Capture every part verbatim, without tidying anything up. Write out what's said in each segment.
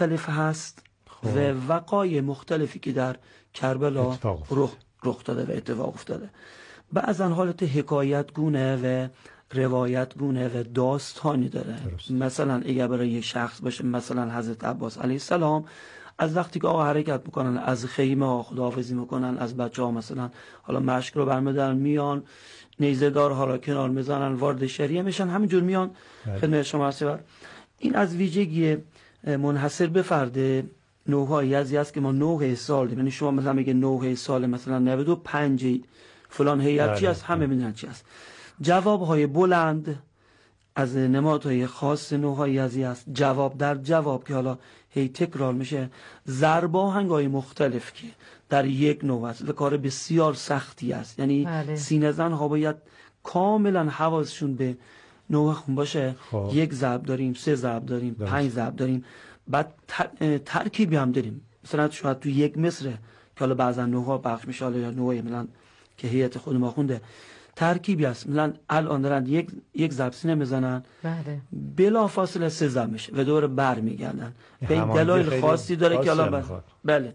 مختلف هست و وقایع مختلفی که در کربلا رخ رخ داده و اتفاق افتاده. بعضا حالت حکایت گونه و روایت گونه و داستانی داره. درست. مثلا اگر برای یک شخص باشه، مثلا حضرت عباس علیه السلام از وقتی که آقا حرکت میکنن از خیمه ها خداحافظی میکنن، از بچه ها مثلا حالا مشک رو برمیدارن میان نیزه دار حالا کنار میزنن وارد شریعه میشن، همینجور میان خدمت شما هست. این از ویژگی منحصر به فرد نوع‌هایی از است که ما نوع سال دیم. یعنی شما مثلا میگه نوع سال مثلا نود و پنج فلان هیئت چی است، همه میدونن چی است. جوابهای بلند از نمادهای خاص نوع‌هایی از است، جواب در جواب که حالا هی تکرار میشه، ضرب آهنگ‌های مختلف که در یک نوع است و کار بسیار سختی است. یعنی بله. سینه زن‌ها باید کاملا حواسشون به نوع خون باشه. خب. یک ضرب داریم، سه ضرب داریم، داریم. پنج ضرب داریم، بعد ترکیبی هم داریم. مثلا شاید تو یک مصره که حالا بعضا نوع‌ها بخش میشه، حالا یا نوعی مثلا که هیئت خود ما خونده ترکیبی است. مثلا الان دارن یک یک ضرب سینه میزنن، بله، بلا فاصله سه ضرب میشه و دور بر میگردن. به این دلایل خاصی داره که الان بله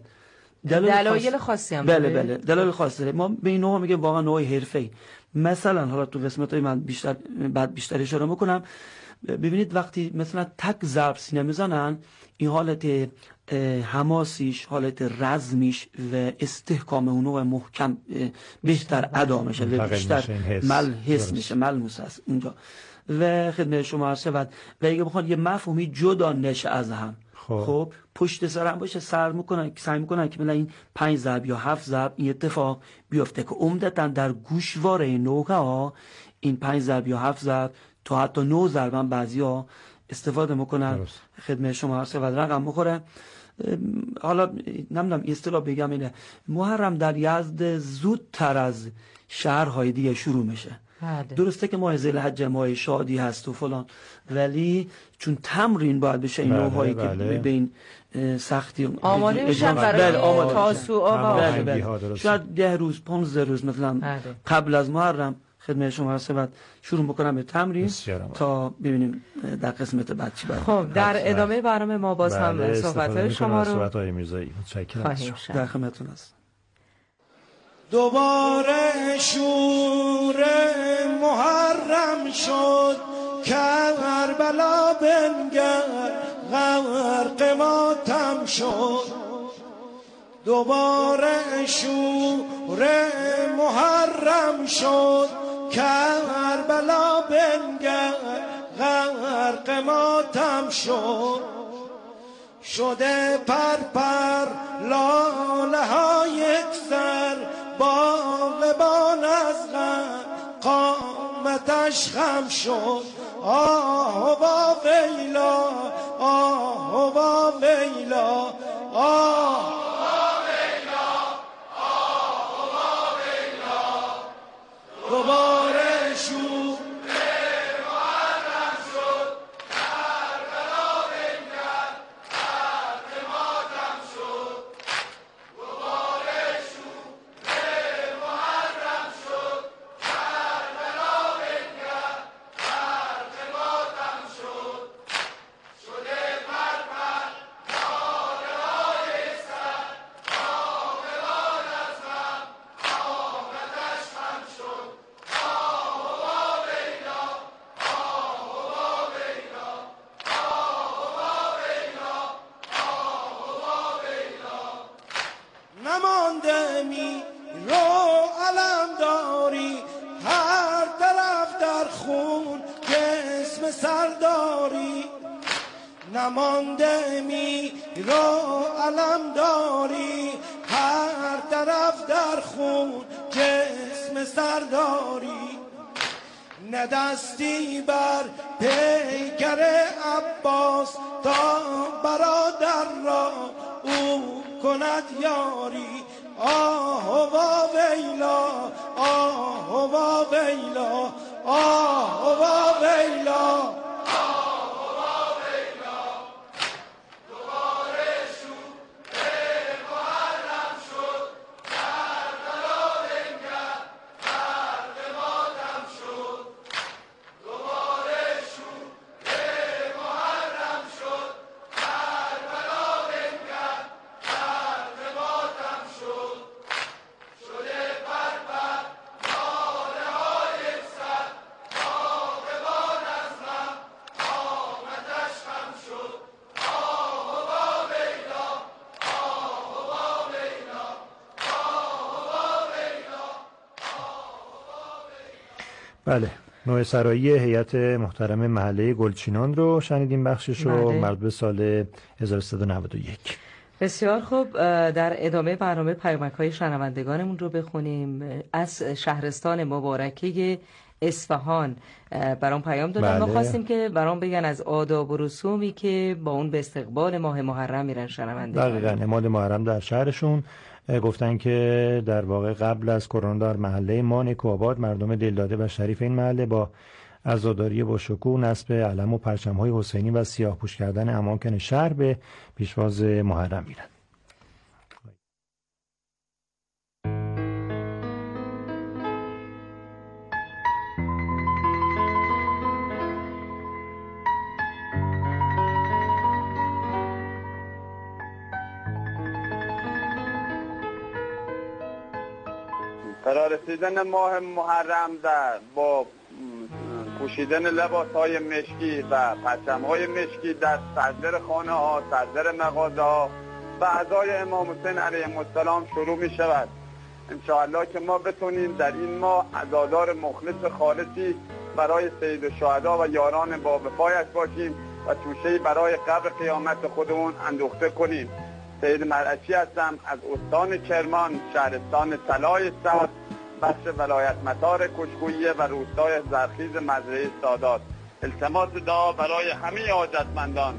دلایل خاصی هم بله بله دلایل خاصی داره. ما به این نوع میگه واقعا نوع حرفه‌ای. مثلا حالا تو قسمت‌های من بیشتر بعد بیشتر اشاره میکنم. ببینید وقتی مثلا تک ضرب سینه میزنن، این حالت حماسیش، حالت رزمیش و استحکام اون نوع محکم بیشتر ادا میشه و بیشتر ملحس میشه، ملموس است اونجا. و خدمت شما عرض شود و اگه بخوان یه مفهومی جدا نشه از هم، خب, خب پشت سر هم باشه سر میکنن که سعی میکنن که مثلا این پنج ضرب یا هفت ضرب این اتفاق بیفته که عمدتاً در گوشواره نوحه ها این پنج ضرب یا هفت ضرب تا حتی نه ضرب هم بعضیا استفاده میکنن. خدمت شما عرض شود رقم میخوره. حالا نمیدونم اصطلاح بگم اینه، محرم در یزد زودتر از شهرهای دیگه شروع میشه. بله. درسته که ماه ذوالحجه ماه شادی هست و فلان، ولی چون تمرین باید بشه این نوع‌هایی بله. که به این سختی آماده میشن برای تاسوعا. بله بله. شاید ده روز پانزده روز مثلا بله. قبل از محرم خدمت شما هستم شروع بکنم به تمرین تا ببینیم در قسمت بعد چی باید. خب در ادامه برنامه ما باز هم بله صحبت‌های شما رو صحبت‌های میرزایی متشکرم در خدمتتون هستم. دوباره شور محرم شد، کربلا بنگر غرق ماتم شد. دوباره شور محرم شد، کربلا بنگر غرق ماتم شد. شده پر پر لاله های سر، باغبان از غم قامتش خم شد. آه و ویلا، آه و ویلا، آه و ویلا، آه و ویلا. دوباره شور محرم شد، کربلا بنگر غرق ماتم شد. دوباره شور محرم شد، کربلا بنگر غرق ماتم شد. شده پر پر لاله های سر، باغبان از غم قامتش خم شد. آه و ویلا، آه و ویلا، آه و ویلا، آه و ویلا. نمانده می رو علم داری، هر طرف در خون جسم سرداری. نمانده می رو علم داری، هر طرف در خون جسم سرداری. نه دستی بر پیکر عباس تا برادر را او کند یاری. آه و ویلا، آه و ویلا، آه و ویلا. بله، نوع سرایی هیئت محترم محله گلچینان رو شنیدیم بخشش رو، مربوط به سال هزار و سیصد و نود و یک. بسیار خوب، در ادامه برنامه پیامک‌های شنوندگانمون رو بخونیم. از شهرستان مبارکه اصفهان برام پیام دادن. بله. ما خواستیم که برام بگن از آداب و رسومی که با اون به استقبال ماه محرم میرن شنوندگان. دقیقاً، نماد محرم در شهرشون. گفتن که در واقع قبل از کرونا در محله ما نیکوآباد مردم دلداده و شریف این محله با عزاداری با شکوه، نصب علم و پرچم‌های حسینی و سیاه‌پوش کردن اماکن شهر به پیشواز محرم میرن. فرارسیدن ماه محرم در با پوشیدن لباس‌های مشکی و پرچم‌های مشکی در صدر خانه‌ها، صدر مغازه‌ها و اعضای امام حسین علیه السلام شروع می شود. انشاءالله که ما بتونیم در این ماه عزادار مخلص خالصی برای سید الشهدا و یاران با وفایش باشیم و توشه‌ای برای قبر قیامت خودمون اندوخته کنیم. سید مرعشی هستم از استان کرمان، شهرستان طلای سبز، بخش ولایت مطار کشکویه و روستای زرخیز مزرعه سادات. التماس دعا برای همه حاجتمندان.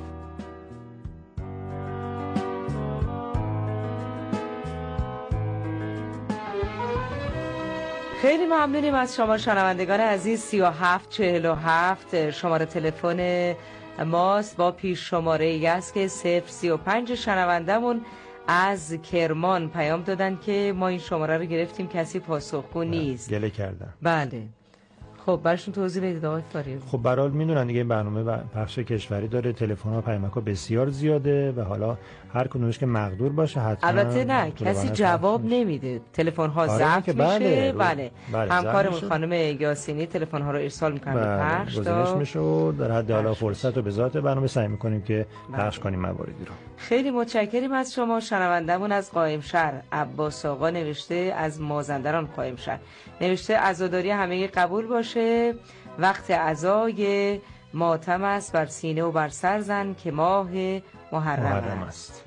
خیلی ممنونیم از شما شنوندگان عزیز. سی و هفت چهل و هفت شماره تلفن ماست با پیش شماره ای است که صفر سی و پنج. شنوندمون از کرمان پیام دادن که ما این شماره رو گرفتیم کسی پاسخگو نیست. گله کردن. بله. خب براشون توضیح بدید آقای فاریابی. خب برحال میدونن دیگه این برنامه پخش کشوری داره، تلفن ها پیامک ها بسیار زیاده و حالا هر کدومش که مقدور باشه حتما. البته نه کسی جواب نمیده، تلفن ها ضبط میشه. بله, بله. بله. همکارمون خانم یاسینی تلفن ها رو ارسال میکنه به بله. پخش گزارش میشه و در حد حالا فرصت و به ذات برنامه سعی میکنیم که بله. پخش کنیم مواردی رو. خیلی متشکریم از شما. شنوندمون از قائمشهر عباس آقا نوشته، از مازندران قائمشهر نوشته عزاداری همه قبول باشه، وقت عزای ماتم است، بر سینه و بر سر زن که ماه محرم, محرم است.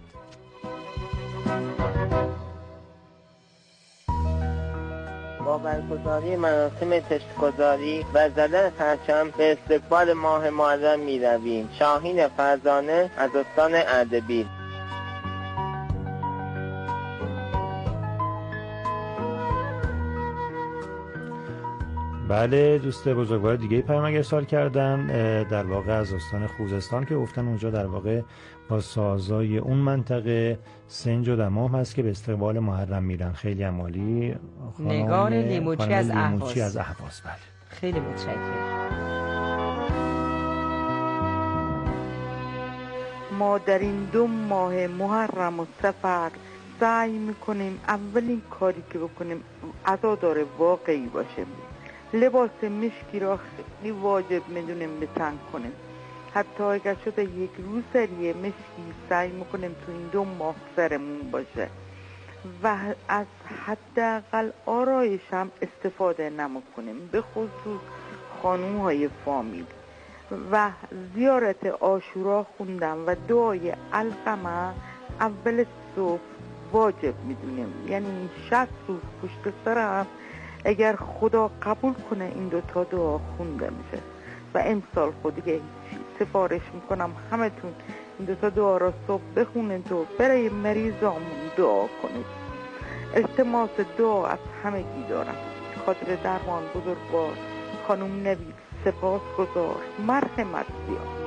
با برگزاری مراسم تشت‌گذاری و زدن پرچم به استقبال ماه محرم می رویم. شاهین فرزانه از استان اردبیل. بله، دوست بزرگوار دیگه پیامک ارسال کردن، در واقع از استان خوزستان که گفتن اونجا در واقع با سازای اون منطقه سنج و دمام هست که به استقبال محرم میرن. خیلی عالی. نگار لیموچی از اهواز. از اهواز. بله. خیلی متشکرم. ما در این دو ماه محرم و صفر سعی میکنیم اولین کاری که بکنیم عزادار واقعی باشه. لباس مشکی را خیلی واجب میدونیم به تن کنیم. حتی اگر شده یک روسری مشکی سعی میکنیم تو این دو ماه سرمون باشه و از حداقل آرایش هم استفاده نمیکنیم، به خصوص خانوم های فامیل. و زیارت عاشورا خوندم و دعای القمه اول صبح واجب میدونیم، یعنی شصت روز پشت سر هم اگر خدا قبول کنه این دوتا دعا خونده میشه. و امسال خودی سفارش میکنم همه تون این دوتا دعا را صبح بخونید و برای مریضامون دعا کنید. التماس دعا از همگی دارم. خاطر درمان بزرگوار خانم نوید سپاس گذار، مرحمت زیاد.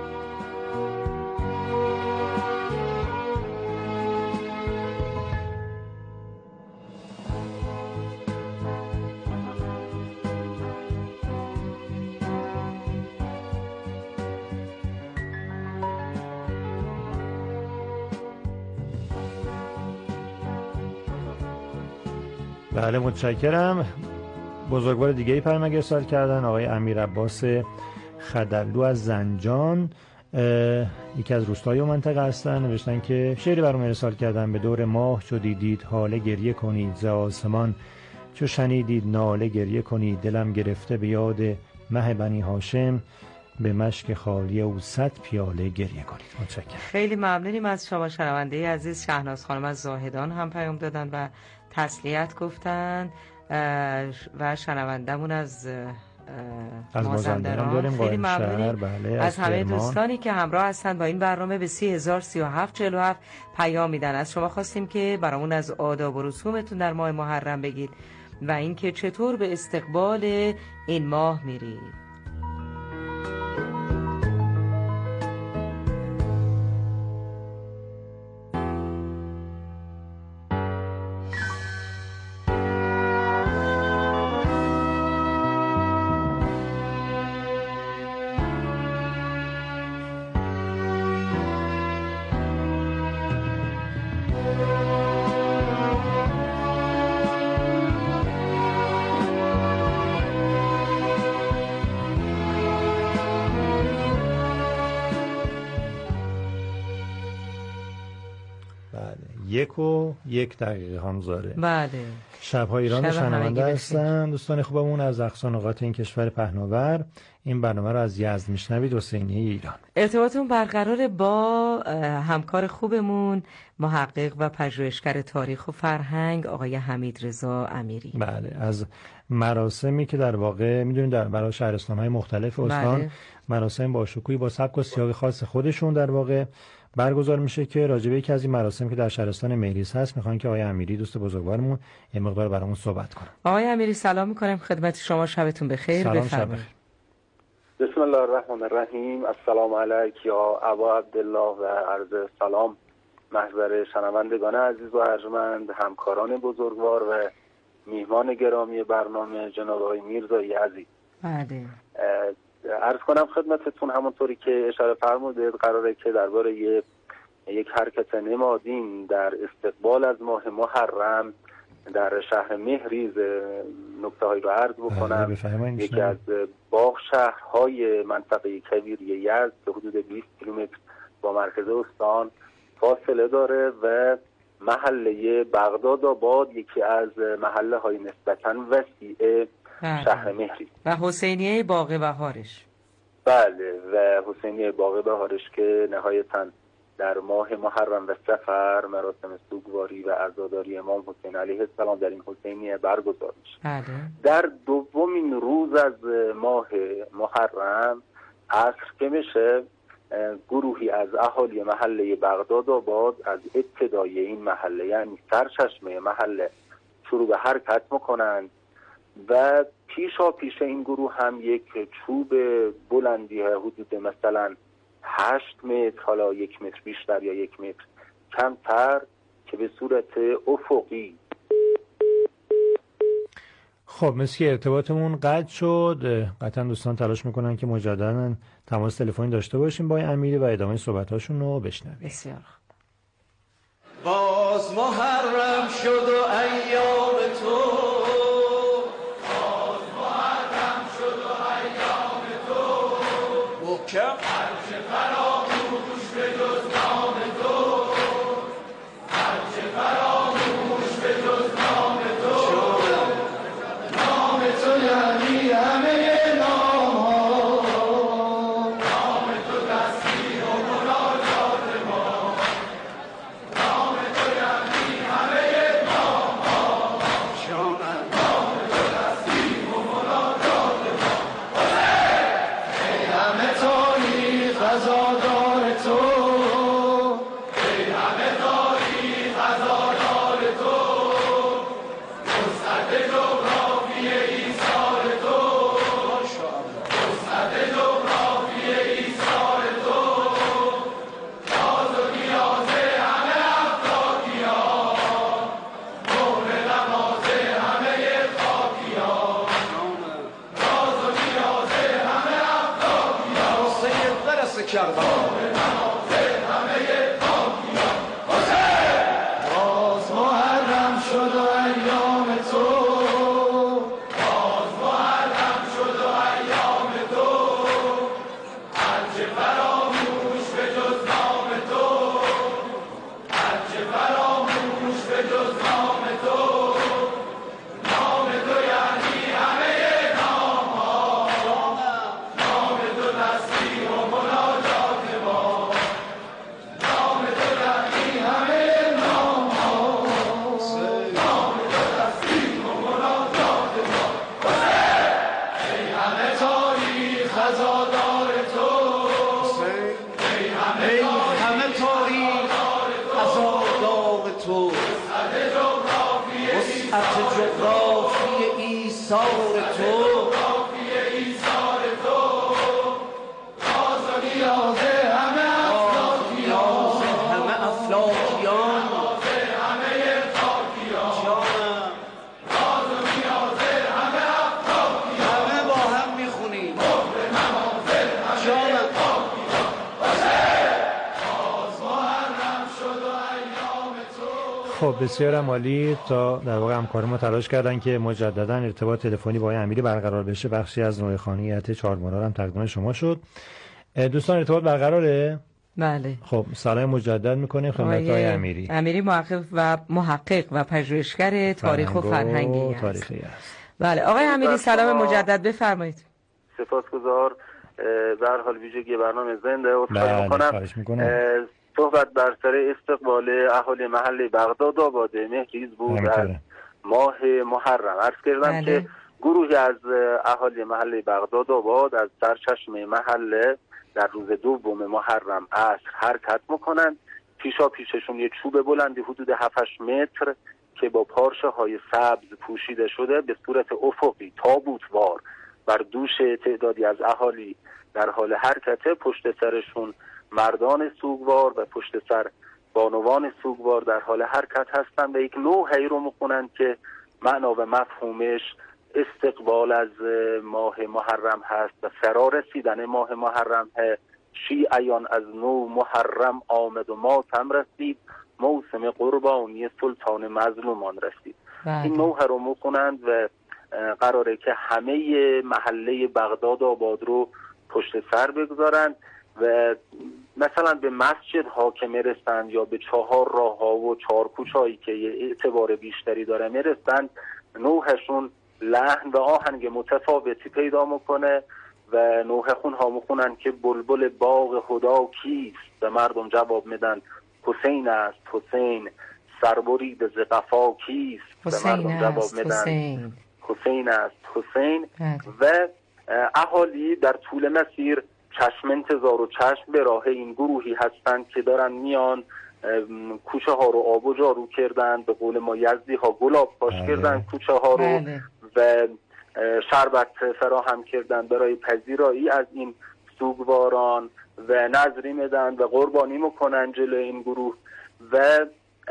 بله متشکرم. بزرگوار دیگه ای پیامک ارسال کردن، آقای امیر عباس خدلو از زنجان، یکی از روستای و منطقه هستن. نوشتن که شعری برام ارسال کردن: به دور ماه چو دیدید حاله گریه کنید، ز آسمان چو شنیدید ناله گریه کنید، دلم گرفته به یاد مه بنی هاشم به مشک خالی او صد پیاله گریه کنید. متشکرم. خیلی ممنونیم از شما شنونده عزیز. شهناز خانم از زاهدان هم پیام دادن و تسلیت گفتن و شنوندمون از از مازندران خیلی ممنونیم. بله، از, از همه فرمان. دوستانی که همراه هستند با این برنامه به سی هزار سی و هفت چهل و هفت پیام میدن. از شما خواستیم که برامون از آداب و رسومتون در ماه محرم بگید و اینکه چطور به استقبال این ماه میرید. یک و یک دقیقه هم زاره. بله. شب‌های ایران شب شنونده هستن. دوستان خوبمون از اقصا نقاط این کشور پهناور این برنامه رو از یزد میشنوید، حسینیه ایران. ارتباطمون برقرار با همکار خوبمون محقق و پژوهشگر تاریخ و فرهنگ آقای حمیدرضا امیری. بله، از مراسمی که در واقع میدونید در برای شهرستان‌های مختلف استان بله. مراسم با شکوهی با سبک و سیاق خاص خودشون در واقع برگزار میشه که راجبه یکی از این مراسم که در شهرستان مهریس هست میخوان که آقای امیری دوست بزرگوارمون یه مقدار برامون صحبت کنن. آقای امیری سلام میکنم خدمت شما، شبتون بخیر. بفرمایید. بسم الله الرحمن الرحیم. السلام علیک یا ابا عبدالله و عرض سلام محضر شنوندگان عزیز و ارجمند، همکاران بزرگوار و میهمان گرامی برنامه جناب آقای میرزایی عزیز. بله. عرض کنم خدمتتون همونطوری که اشاره فرمودید قراره که درباره یک حرکت نمادین در استقبال از ماه محرم در شهر مهریز نکته هایی رو عرض بکنم. یکی از باغ شهرهای منطقه کویری یزد که حدود بیست کیلومتر با مرکز استان فاصله داره و محله بغداد آباد یکی از محله های نسبتاً وسیع شهر مهریز و حسینیه باغ بهارش. بله، و حسینیه باغ بهارش که نهایتاً در ماه محرم و صفر مراسم سوگواری و عزاداری امام حسین علیه السلام در این حسینیه برگزار میشه. بله. در دومین روز از ماه محرم عصر که میشه گروهی از اهالی محله بغداد آباد از ابتدای این محله یعنی سرچشمه محله شروع به حرکت میکنند و پیشا پیش این گروه هم یک چوب بلندی حدود مثلا هشت متر، حالا یک متر بیشتر یا یک متر کمتر که به صورت افقی. خب مثل که ارتباطمون قطع شد، قطعا دوستان تلاش میکنن که مجددا تماس تلفنی داشته باشیم با امیری و ادامه صحبتاشون رو بشنویم. بسیار باز محرم شد و ایام تو، باز محرم شد و ایام تو، محکم هرچه فراموش به جز نام تو، هرچه فراموش به جز نام تو، نام تو یعنی همه نام ها، نام تو تسبیح و مناجات ما، نام تو یعنی همه نام ها، خط جغرافی ایثار تو راز و نیاز همه افلاکیان همه افلاکیان همه خاکیان راز و نیاز همه افلاکیان همه با هم میخونیم جانم خب بسیار عالی. تا در واقع همکار ما تلاش کردن که مجددا ارتباط تلفنی با آقای امیری برقرار بشه. بخشی از نوحه‌خوانی هیئت چهارمراد هم تقدیم شما شد. دوستان ارتباط برقراره؟ بله. خب سلام مجدد میکنیم خدمت آقای امیری. امیری محقق و محقق و پژوهشگر تاریخ و فرهنگی تاریخی است. بله آقای امیری سلام مجدد بفرمایید. سپاسگزار. به هر حال ویژگی برنامه زنده و بله خواهش میکنم. صحبت بر سر استقبال اهالی محله بغداد آباد مهریز بود از ماه محرم. عرض کردم بله. که گروهی از اهالی محله بغداد آباد از سرچشمه محله در روز دوم محرم عصر حرکت میکنند. پیشا پیششون یک چوب بلندی حدود هفت هشت متر که با پارچه های سبز پوشیده شده به صورت افقی تابوتوار بر دوش تعدادی از اهالی در حال حرکت. پشت سرشون مردان سوگوار و پشت سر بانوان سوگوار در حال حرکت هستند و یک نوحه‌ای رو میخونند که معنا و مفهومش استقبال از ماه محرم هست و فرا رسیدن ماه محرم هست. شیعیان از نو محرم آمد و ماتم رسید، موسم قربانی سلطان مظلومان رسید. بله. این نوحه رو میخونند و قراره که همه محله بغداد آباد رو پشت سر بگذارند و مثلا به مسجد ها که میرسند یا به چهار راه ها و چهار کوچه هایی که یه اعتبار بیشتری داره میرسند، نوحشون لحن و آهنگ متفاوتی پیدا میکنه و نوحه خون ها میخونن که بلبل باغ خدا کیست و مردم جواب میدن حسین است حسین، سربرید ز قفا کیست و مردم جواب میدن حسین, حسین است حسین. و اهالی در طول مسیر چشم انتظار و چشم به راه این گروهی هستند که دارن میان، کوچه ها رو آب و جارو کردن، به قول ما یزدی ها گلاب پاش کردن کوچه ها رو بله. و شربت فراهم کردن برای پذیرایی از این سوگواران و نذری میدن و قربانی میکنن جلوی این گروه و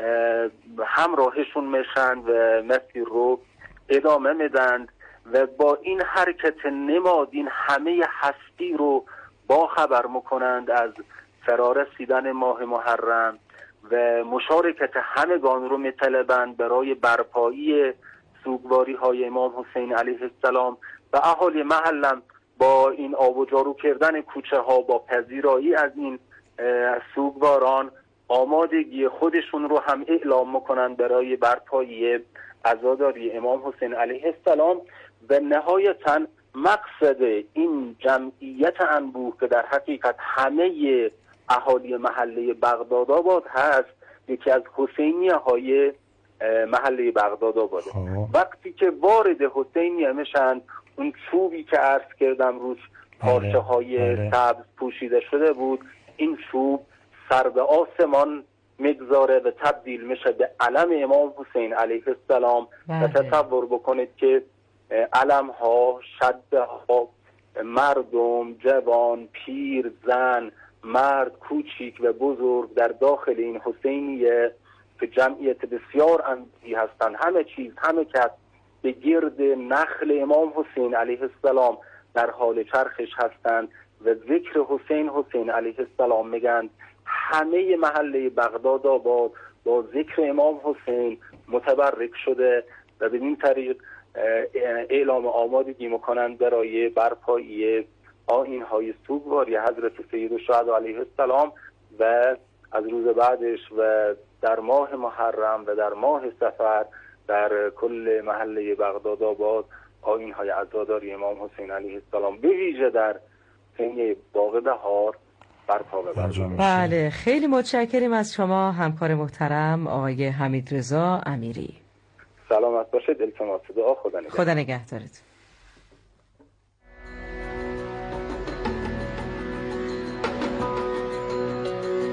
همراهشون میشن و مسیر رو ادامه میدن و با این حرکت نمادین همه هستی رو با خبر میکنند از فرارسیدن ماه محرم و مشارکت همگان رو میطلبند برای برپایی سوگواری های امام حسین علیه السلام و اهالی محلم با این آب و جارو کردن کوچه ها با پذیرایی از این سوگواران آمادگی خودشون رو هم اعلام میکنند برای برپایی عزاداری امام حسین علیه السلام و نهایتاً مقصد این جمعیت انبوه که در حقیقت همه اهالی محله بغداد آباد هست یکی از حسینیه های محله بغداد آباده. وقتی که وارد حسینیه میشن اون چوبی که عرض کردم روش پارچه های سبز پوشیده شده بود، این چوب سر به آسمان میگذاره و تبدیل میشه به علم امام حسین علیه السلام و تصور بکنید که علم ها، شده ها، مردم، جوان، پیر، زن، مرد، کوچیک و بزرگ در داخل این حسینیه که جمعیت بسیار اندی هستند، همه چیز همه کس به گرد نخل امام حسین علیه السلام در حال چرخش هستند و ذکر حسین حسین علیه السلام میگن. همه محله بغداد آباد با ذکر امام حسین متبرک شده و به این طریق اعلام آمادگی میکنند برای برپایی آیین‌های سوگواری حضرت سید الشهدا علیه السلام و از روز بعدش و در ماه محرم و در ماه صفر در کل محله بغداد آباد آیین‌های عزاداری امام حسین علیه السلام به ویژه در سینه باغ بهار برپا ببرد. بله خیلی متشکریم از شما همکار محترم آقای حمیدرضا امیری. سلامت باشید. التماس دعا. خدا نگهدار. خدا نگهدارت.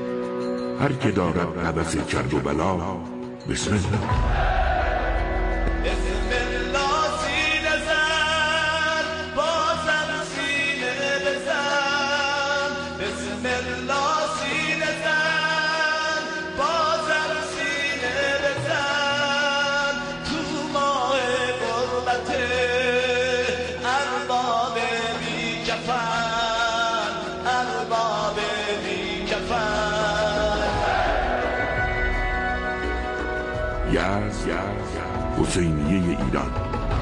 هر که دارد عبث کرد و بلا بسم الله. بسم الله سینه زن بازم سینه بزن بسم الله سینه زن بازم سینه بزن تو ماه غربت ارباب بی کفن ارباب بی کفن یزد حسینیه ایران.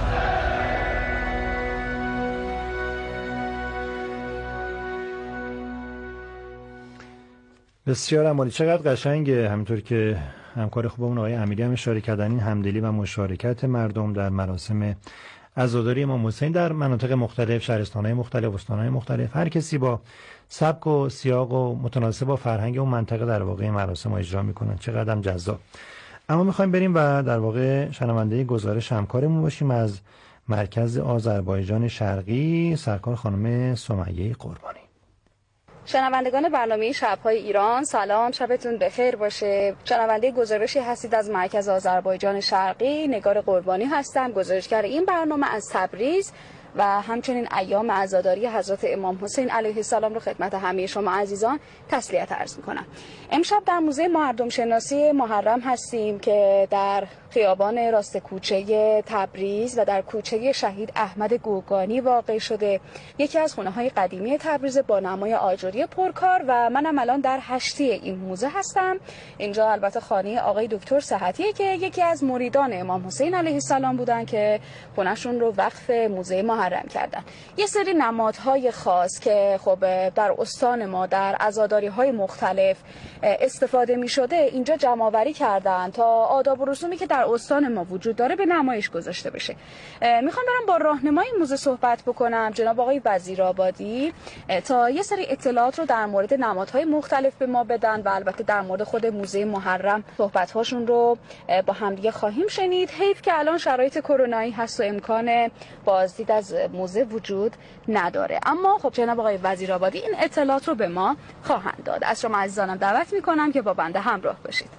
بسیار عالی، چقدر قشنگه. همینطور که همکار خوبمون آقای امیری هم اشاره کردن، این همدلی و مشارکت مردم در مراسم عزاداری امام حسین در مناطق مختلف، شهرستان‌های مختلف، استان‌های مختلف، هر کسی با سبک و سیاق و متناسب با فرهنگ اون منطقه در واقع مراسم اجرا میکنن. چقدر هم جذاب. اما میخوایم بریم و در واقع شنونده گزارش همکارمون باشیم از مرکز آذربایجان شرقی، سرکار خانم سمیه قربانی. شنوندگان برنامه شب‌های ایران، سلام، شبتون بخیر باشه. شنونده گزارشی هستید از مرکز آذربایجان شرقی. نگار قربانی هستم، گزارشگر این برنامه از تبریز و همچنین ایام عزاداری حضرت امام حسین علیه السلام رو خدمت همه شما عزیزان تسلیت عرض می‌کنم. امشب در موزه مردم شناسی محرم هستیم که در خیابان راست کوچه تبریز و در کوچه شهید احمد گوگانی واقع شده. یکی از خونه‌های قدیمی تبریز با نمای آجری پرکار و منم الان در هشتی این موزه هستم. اینجا البته خانه آقای دکتر صحتیه که یکی از مریدان امام حسین علیه السلام بودن که خونه‌شون رو وقف موزه محرم کردن. یه سری نمادهای خاص که خب در استان ما در عزاداری‌های مختلف استفاده می‌شده اینجا جمع‌آوری کردن تا آداب و رسومی که در استان ما وجود داره به نمایش گذاشته بشه. میخوام برم با راهنمای موزه صحبت بکنم، جناب آقای وزیرآبادی، تا یه سری اطلاعات رو در مورد نمادهای مختلف به ما بدن و البته در مورد خود موزه محرم صحبت‌هاشون رو با همدیگه خواهیم شنید. حیف که الان شرایط کرونایی هست و امکان بازدید از موزه وجود نداره، اما خب جناب آقای وزیرآبادی این اطلاعات رو به ما خواهند داد. از شما عزیزانم دعوت میکنم که با بنده همراه باشید.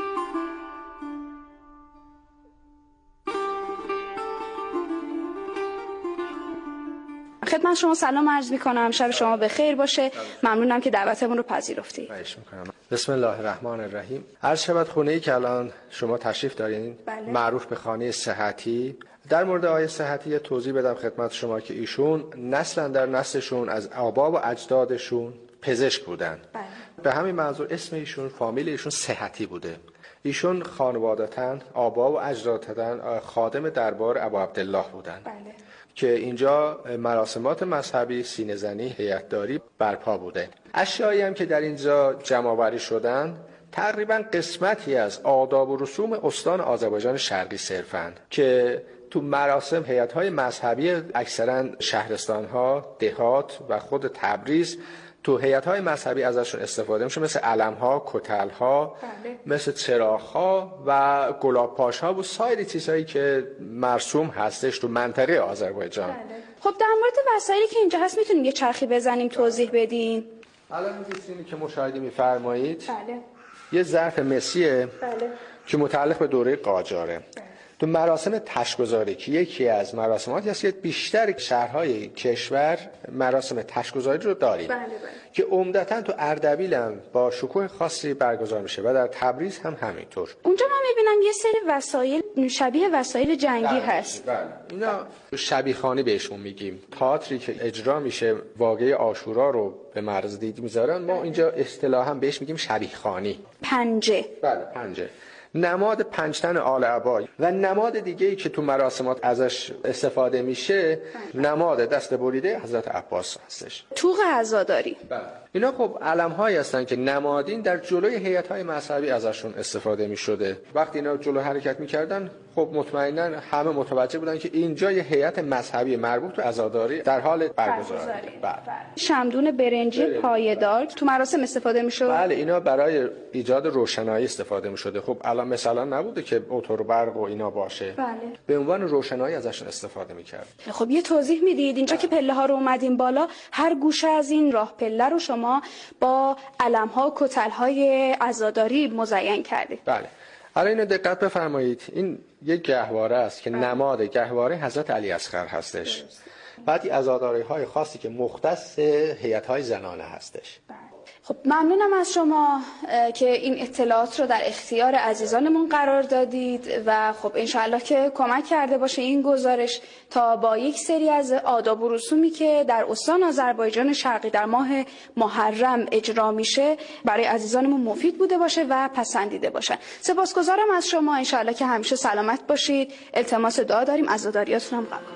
خدمت شما سلام عرض میکنم، شب شما بخیر باشه. ممنونم که دعوتمون رو پذیرفتی. خواهش میکنم. بسم الله الرحمن الرحیم. عرض شود خونه‌ای که الان شما تشریف دارین، بله، معروف به خانه صحتی. در مورد آقای صحتی توضیح بدم خدمت شما که ایشون نسلا در نسلشون از آبا و اجدادشون پزشک بودن. بله. به همین منظور اسم ایشون، فامیل ایشون صحتی بوده. ایشون خانوادتاً آبا و اجدادتاً خادم دربار ابا عبدالله بودن. بله. که اینجا مراسمات مذهبی، سینه‌زنی، هیئت‌داری برپا بوده. اشیایی هم که در اینجا جمع‌آوری شدن تقریباً قسمتی از آداب و رسوم استان آذربایجان شرقی صرفاً که تو مراسم هیئت‌های مذهبی اکثراً شهرستان‌ها، دهات و خود تبریز تو هیئت‌های مذهبی ازشون استفاده میشه، مثل علم‌ها، کتل‌ها، بله، مثل چراغ‌ها و گلاب‌پاش‌ها و سایر چیزهایی که مرسوم هستش تو منطقه آذربایجان. بله. خب در مورد وسایلی که اینجا هست میتونیم یه چرخی بزنیم توضیح بدین؟ الان این که مشاهده می‌فرمایید، بله، یه ظرف مسیه، بله، که متعلق به دوره قاجاره. بله. تو مراسم تشک‌گذاری که یکی از مراسماتی است که بیشتر شهرهای کشور مراسم تشک‌گذاری رو داریم، بله بله، که عمدتاً تو اردبیل هم با شکوه خاصی برگزار میشه و در تبریز هم همینطور. اونجا من میبینم یه سری وسایل شبیه وسایل جنگی بله هست. بله. اینا شبیخوانی بهشون میگیم. تئاتری که اجرا میشه واقعه عاشورا رو به معرض دید میذارن، ما اینجا اصطلاحاً بهش میگیم شبیخوانی. پنجه. بله، پنجه. نماد پنجتن آل عبا و نماد دیگه‌ای که تو مراسمات ازش استفاده میشه نماد دست بریده حضرت عباس هستش. توق عزاداری. بله. اینا خب علم‌هایی هستن که نمادین در جلوی هیئت‌های مذهبی ازشون استفاده می‌شده. وقتی اینا جلو حرکت می‌کردن خب مطمئنا همه متوجه بودن که اینجا یه هیئت مذهبی مربوط به عزاداری در حال برگزاری. بله. شمدون برنجی پایدار تو مراسم استفاده می‌شد. بله، اینا برای ایجاد روشنایی استفاده می‌شده. خب الان مثلا نبوده که اتو برق و اینا باشه. بله. به عنوان روشنایی ازشون استفاده می‌کرد. خب یه توضیح میدید اینجا بله. که پله‌ها رو اومدیم بالا، هر گوشه از این راه پله رو شما با علم‌ها و کتل‌های عزاداری مزین کردید. بله. الان اینو دقت بفرمایید، این یک گهواره است که نماد گهواره حضرت علی اصغر هستش. بعد عزاداری‌های خاصی که مختص هیئت‌های زنانه هستش. خب ممنونم از شما که این اطلاعات رو در اختیار عزیزانمون قرار دادید و خب انشالله که کمک کرده باشه این گزارش تا با یک سری از آداب و رسومی که در استان آذربایجان شرقی در ماه محرم اجرا میشه برای عزیزانمون مفید بوده باشه و پسندیده باشه. سپاسگزارم از شما، انشالله که همیشه سلامت باشید. التماس دعا داریم، عزاداریاتون هم قبول.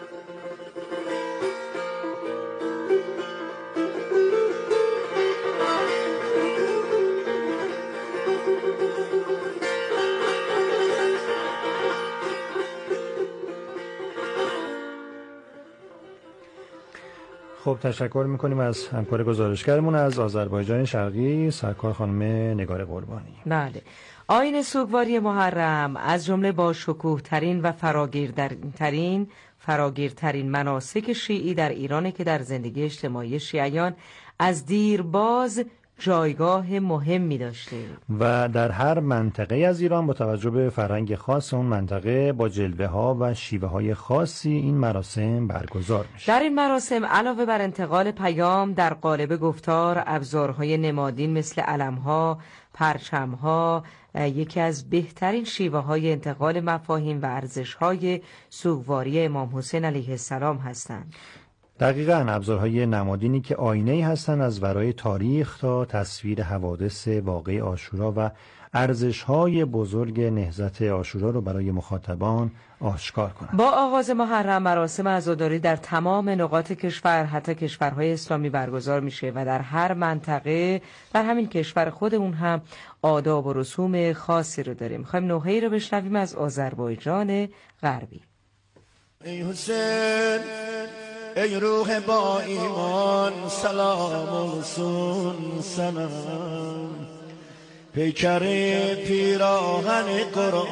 خب تشکر میکنیم از همکار گزارشگرمون از آذربایجان شرقی، سرکار خانم نگار قربانی. بله. آیین سوگواری محرم از جمله با شکوه ترین و فراگیرترین فراگیرترین مناسک شیعی در ایرانه که در زندگی اجتماعی شیعیان از دیرباز جایگاه مهمی داشته و در هر منطقه از ایران با توجه به فرهنگ خاص اون منطقه با جلوه ها و شیوه های خاصی این مراسم برگزار میشه. در این مراسم علاوه بر انتقال پیام در قالب گفتار، ابزارهای نمادین مثل علمها، پرچمها یکی از بهترین شیوه های انتقال مفاهیم و ارزش‌های سوگواری امام حسین علیه السلام هستند. دقیقاً ابزارهای نمادینی که آینه‌ای هستند از ورای تاریخ تا تصویر حوادث واقعی عاشورا و ارزش‌های بزرگ نهضت عاشورا رو برای مخاطبان آشکار کنند. با آغاز محرم مراسم عزاداری در تمام نقاط کشور حتی کشورهای اسلامی برگزار میشه و در هر منطقه در همین کشور خودمون هم آداب و رسوم خاصی رو داریم. می‌خوایم نوحه‌ای رو بشنویم از آذربایجان غربی. ای حسین ای روح با ایمان سلام و سون سلام، پیکر پیراهن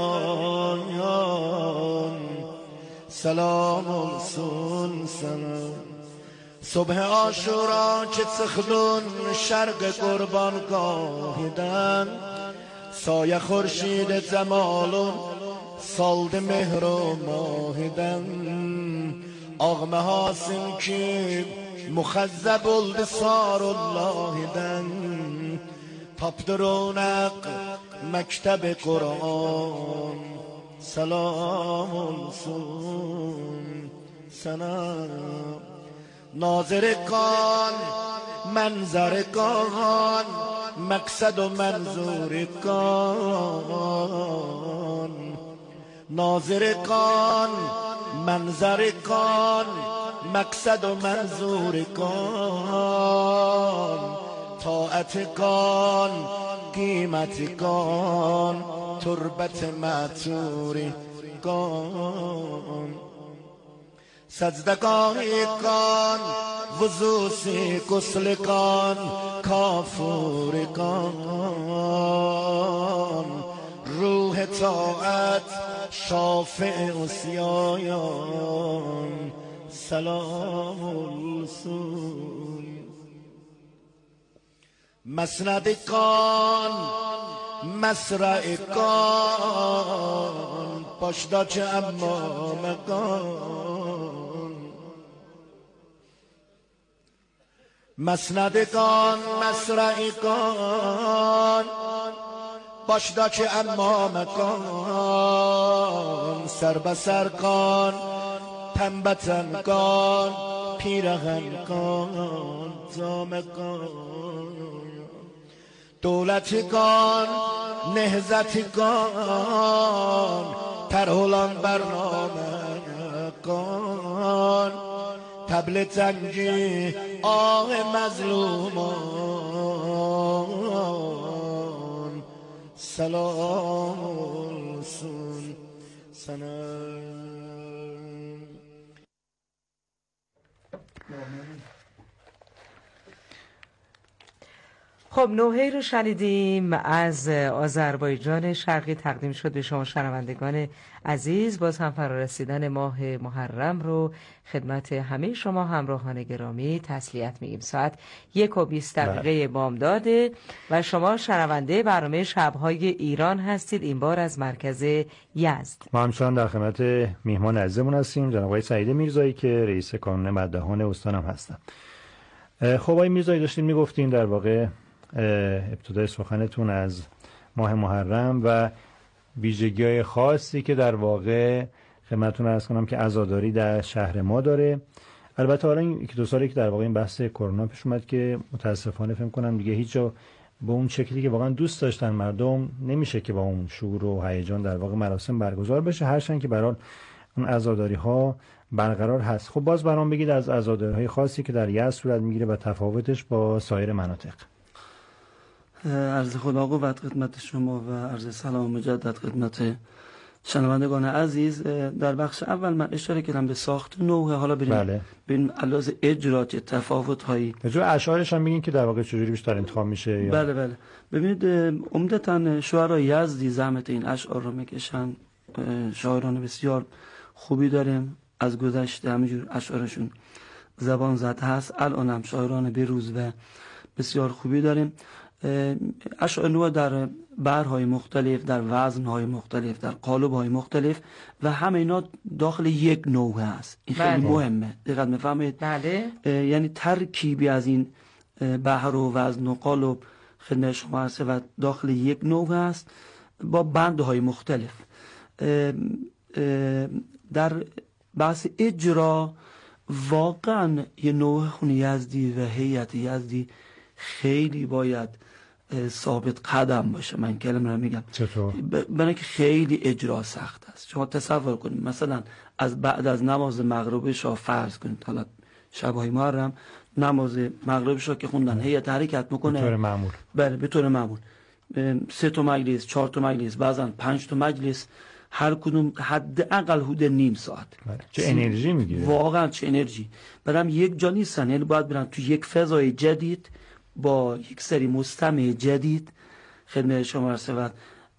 قرآن سلام و سون سلام. صبح عاشورا که سخدون شرق قربان گاهیدن، سایه خورشید زمالون سالد مهر و ماهیدن. آغمه هاسم که مخذب البسار اللهیدن، تاب درونق مکتب قرآن سلام السون سلام. ناظر کان منظر کان مقصد و منظور کان، ناظر کان منظر کان مقصد و منظور کان، طاعت کان قیمت کان تربت معطور کان. سجدگاه کان وضوسی غسل کان کافور کان، روح طاعت شافع عصیان سلام الرسول. مسند کان مسرع کان پاشداچ امام کان، مسند کان مسرع کان پاشداچ امام کان، سر بسر کان تن بتن کان پیرهن کان زام کان، دولت کان نهضت کان ترهلان برنامه کان، تبل تنگی آه مظلومان سلام سون سلام. خب نوحه‌ای رو شنیدیم از آذربایجان شرقی تقدیم شد به شما شنوندگان عزیز. باز هم فرارسیدن ماه محرم رو خدمت همه شما همراهان گرامی تسلیت میگیم. ساعت یک و بیست دقیقه بامداده و شما شنونده برنامه شب‌های ایران هستید، این بار از مرکز یزد. ما همچنان در خدمت میهمان عزیزمون هستیم، جناب آقای سعید میرزایی که رئیس کانون مداحان استان هم هستن. خب آقای میرزایی داشتین میگفتین در واقع ابتدای سخنتون از ماه محرم و ویژگی‌های خاصی که در واقع خدمتتون عرض کنم که عزاداری در شهر ما داره. البته حالا این یک دو سالی که در واقع این بحث کرونا پیش اومد که متاسفانه فکر کنم دیگه هیچ جا به اون شکلی که واقعا دوست داشتن مردم نمیشه که با اون شور و هیجان در واقع مراسم برگزار بشه، هرچند که به هر حال اون عزاداری‌ها برقرار هست. خب باز برام بگید از عزاداری‌های خاصی که در یزد صورت میگیره و تفاوتش با سایر مناطق. عرض خدا قوت خدمت شما و عرض سلام مجدد خدمت شنوندگان عزیز. در بخش اول من اشاره کردم به ساخت نوحه، حالا بریم بله. ببین علاوه اجرا چه تفاوت‌هایی. جو اشعارش هم بگین که در واقع چجوری بیشتر انتخاب میشه یا؟ بله بله. ببینید عمدتاً شعرای یزدی زحمت این اشعار رو میکشن، شاعران بسیار خوبی داریم از گذشته، همینجور اشعارشون زبان زد هست. الان هم شاعران بروز و بسیار خوبی داریم. اشعار نوح در بحرهای مختلف، در وزنهای مختلف، در قالب‌های مختلف و همه اینا داخل یک نوحه هست. این خیلی بله. مهمه، دقت می‌فرمایید؟ بله. یعنی ترکیبی از این بحر و وزن و قالب خدمت شما هست و داخل یک نوحه هست با بندهای مختلف. در بحث اجرا واقعا یه نوحه خون یزدی و هیئت یزدی خیلی باید ثابت قدم باشه. من کلمه رو میگم چطور؟ برای که خیلی اجرا سخت است. شما تصور کنید مثلا از بعد از نماز مغرب شاه فرض کنید، حالا شب‌های محرم نماز مغرب شاه که خوندن هیئت حرکت میکنه به طور معمول. بله به طور معمول سه تا مجلس، چهار تا مجلس، بعضا پنج تا مجلس، هر کدوم حداقل حدود نیم ساعت. بله. چه انرژی میگیره واقعا، چه انرژی. برام یک جا نیستن، یعنی باید برن تو یک فضای جدید با یک سری مستمع جدید خدمت شما رسید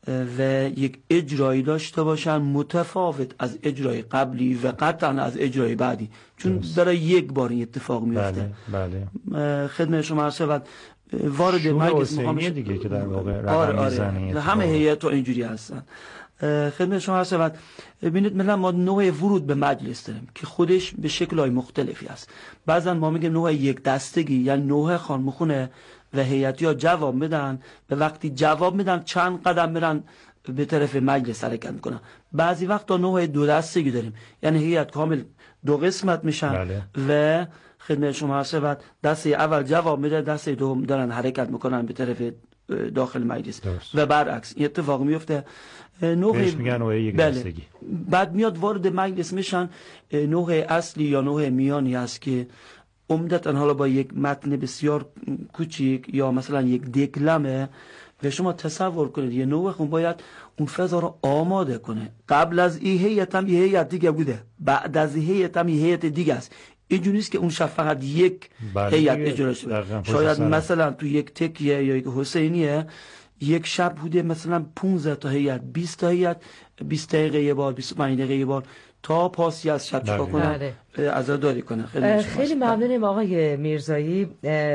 و یک اجرایی داشته باشن متفاوت از اجرای قبلی و قطعا از اجرای بعدی، چون درست. برای یک بار این اتفاق میفته. بله بله. خدمت شما رسید وارد مجلس مقامش دیگه که در واقع رقم آره میزنه. آره. همه هیئت اینجوری هستن. خدمت شما هست. ببینید مثلا ما نوع ورود به مجلس داریم که خودش به شکل‌های مختلفی است. بعضا ما میگیم نوع یک دستگی، یعنی نوع خان میخونه و هیئتی‌ها جواب میدن، به وقتی جواب میدن چند قدم میرن به طرف مجلس حرکت میکنن. بعضی وقتا نوع دو دستگی داریم، یعنی هیئت کامل دو قسمت میشن بله. و خدمت شما هست دسته اول جواب میده، دسته دوم دارن حرکت میکنن به طرف داخل مجلس درست. و برعکس این اتفاق میفته. نوع میگن نوع یک بله. دستگی. بعد میاد وارد مجلس میشن. نوع اصلی یا نوع میانی هست که عمدتاً حالا با یک متن بسیار کوچیک یا مثلا یک دکلمه و شما تصور کنید یه نوع خون باید اون فضا رو آماده کنه. قبل از این هیئت هم یه هیئت دیگه بوده، بعد از این هیئت هم یه هیئت دیگه است. اینجوری نیست که اون شب فقط یک هیئت اجرا شده. شاید مثلا تو یک تکیه یا یک حسینیه یک شب بوده مثلا پانزده تا هیئت، بیست تا هیئت، بیست دقیقه یه بار، بیست و پنج دقیقه یه بار تا پاسی از شب چکا کنه عزاداری کنه. خیلی, خیلی ممنونیم آقای میرزایی.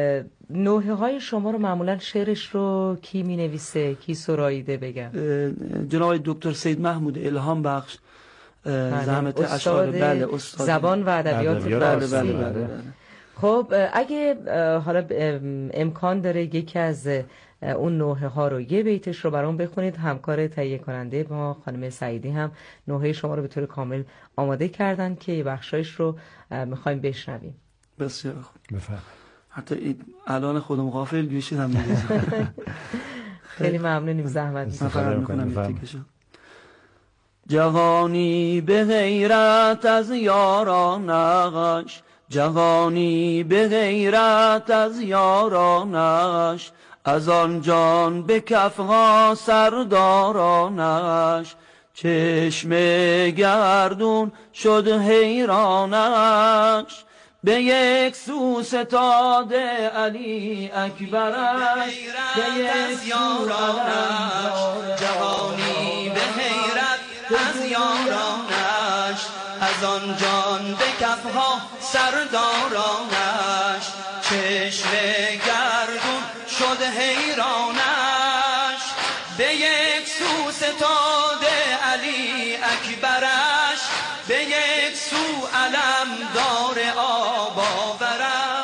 نوحه های شما رو معمولا شعرش رو کی می نویسه، کی سراییده بگم؟ جناب دکتر سید محمود الهام بخش زحمت اشعار بله استاد زبان و ادبیات بله بله بله. خب اگه حالا امکان داره یکی از اون نوحه ها رو یه بیتش رو برام بخونید، همکار تهیه کننده ما خانم سعیدی هم نوحه شما رو به طور کامل آماده کردن که یه بخشایش رو میخوایم بشنویم. بسیار خوب بفرمایید. حتی الان خودم غافل گوشیدم میگم. خیلی ممنونیم، زحمت میکنم. جوانی به غیرت از یارانش، جوانی به غیرت از یارانش، از آن جان به کفها سردارانش، چشم گردون شد حیرانش، به یک سو ستاده علی اکبرش، به یک سو جوانی به حیرت از یارانش، از آن جان به کفها سردارانش، چشم گردون شد حیرانش، به یک سو ستاده علی اکبرش، به یک سو علم دار آب آورم.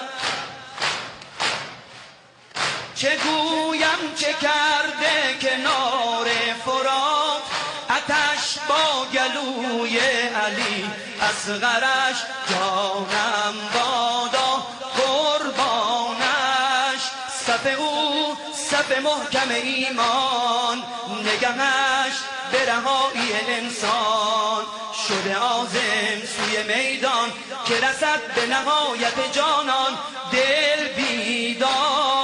چه گویم چه کرده کنار فرات، آتش با گلوی علی اصغرش، جانم بادا قربانش، صف او صف محکم ایمان، نگهش به رهایی انسان، شده عازم سوی میدان که رسد به نهایت جانان، دل بیدار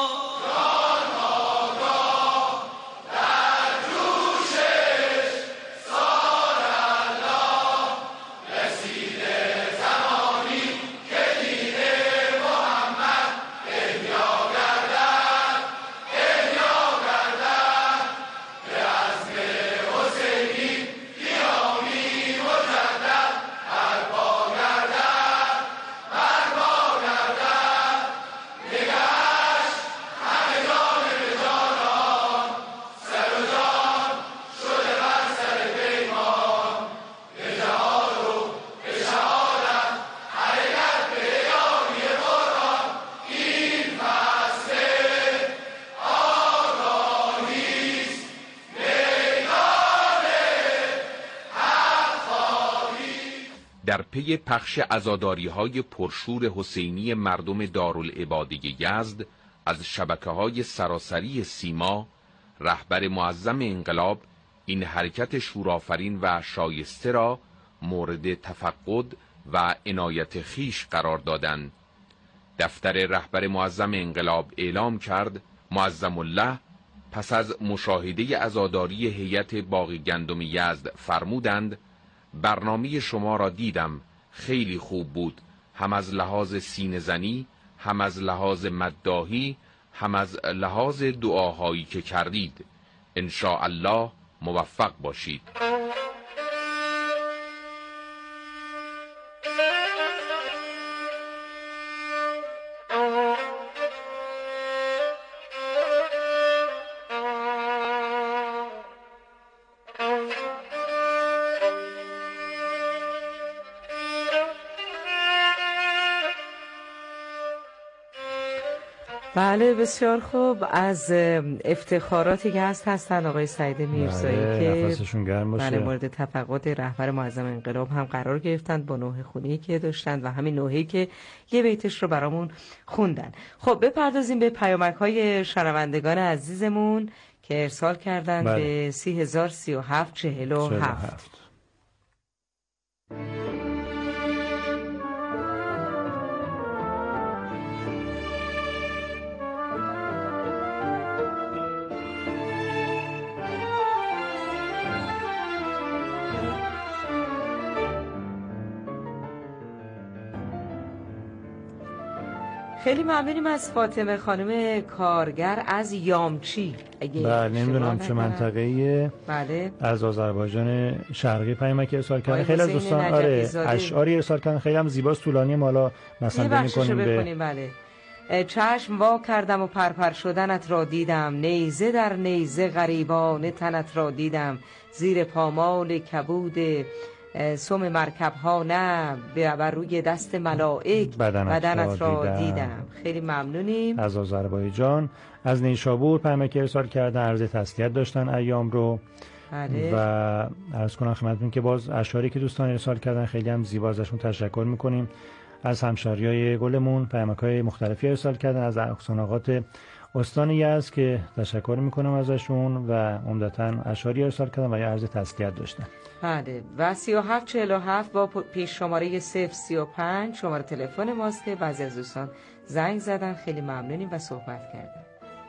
در پی پخش عزاداری‌های پرشور حسینی مردم دارالعباده یزد از شبکه‌های سراسری سیما، رهبر معظم انقلاب این حرکت شورآفرین و شایسته را مورد تفقد و عنایت خیش قرار دادند. دفتر رهبر معظم انقلاب اعلام کرد معظم الله پس از مشاهده عزاداری هیئت باغ گندم یزد فرمودند: برنامه شما را دیدم، خیلی خوب بود، هم از لحاظ سینه زنی، هم از لحاظ مداحی، هم از لحاظ دعاهایی که کردید. ان شاء الله موفق باشید. بله بسیار خوب. از افتخاراتی که هست هستن آقای سعید میرزایی بله، که گرم باشه. بله مورد تفقد رهبر معظم انقلاب هم قرار گرفتند با نوحه خونی که داشتند و همین نوحه‌ای که یه بیتش رو برامون خوندن. خب بپردازیم به پیامک های شنوندگان عزیزمون که ارسال کردن بله. به سی هزار سی و هفت چهل و هفت. خیلی ممنونیم از فاطمه خانم کارگر از یامچی. بله نمیدونم چه منطقه‌ایه. بله از آذربایجان شرقی پیامک ارسال کردن. خیلی از دوستان آره اشعاری ارسال کردن، خیلی هم زیباست، طولانی، مالا مثلا می‌کنیم به بله. چشم وا کردم و پرپر شدنت را دیدم، نیزه در نیزه غریبانه تنت را دیدم، زیر پامال کبود سوم مرکب ها نه بر روی دست ملائک بدنت, بدنت را, را دیدم. دیدم. خیلی ممنونیم. از آذربایجان از نیشابور پیامک ارسال کردن، عرض تسلیت داشتن ایام رو. بله. و عرض کنم خدمتتون که باز اشعاری که دوستان ارسال کردن خیلی هم زیبا، ازشون تشکر میکنیم. از همشهریای گلمون پیامک‌های مختلفی ارسال کردن، از اقصانقات استان یزد که تشکر میکنم ازشون و عمدتاً اشعاری ارسال کردن و یه عرض تسلیت داشتن. بله و سی و هفت چهل و هفت با پیش شماره صفر سی و پنج شماره تلفن ماست که بعضی از دوستان زنگ زدن. خیلی ممنونیم و صحبت کردن.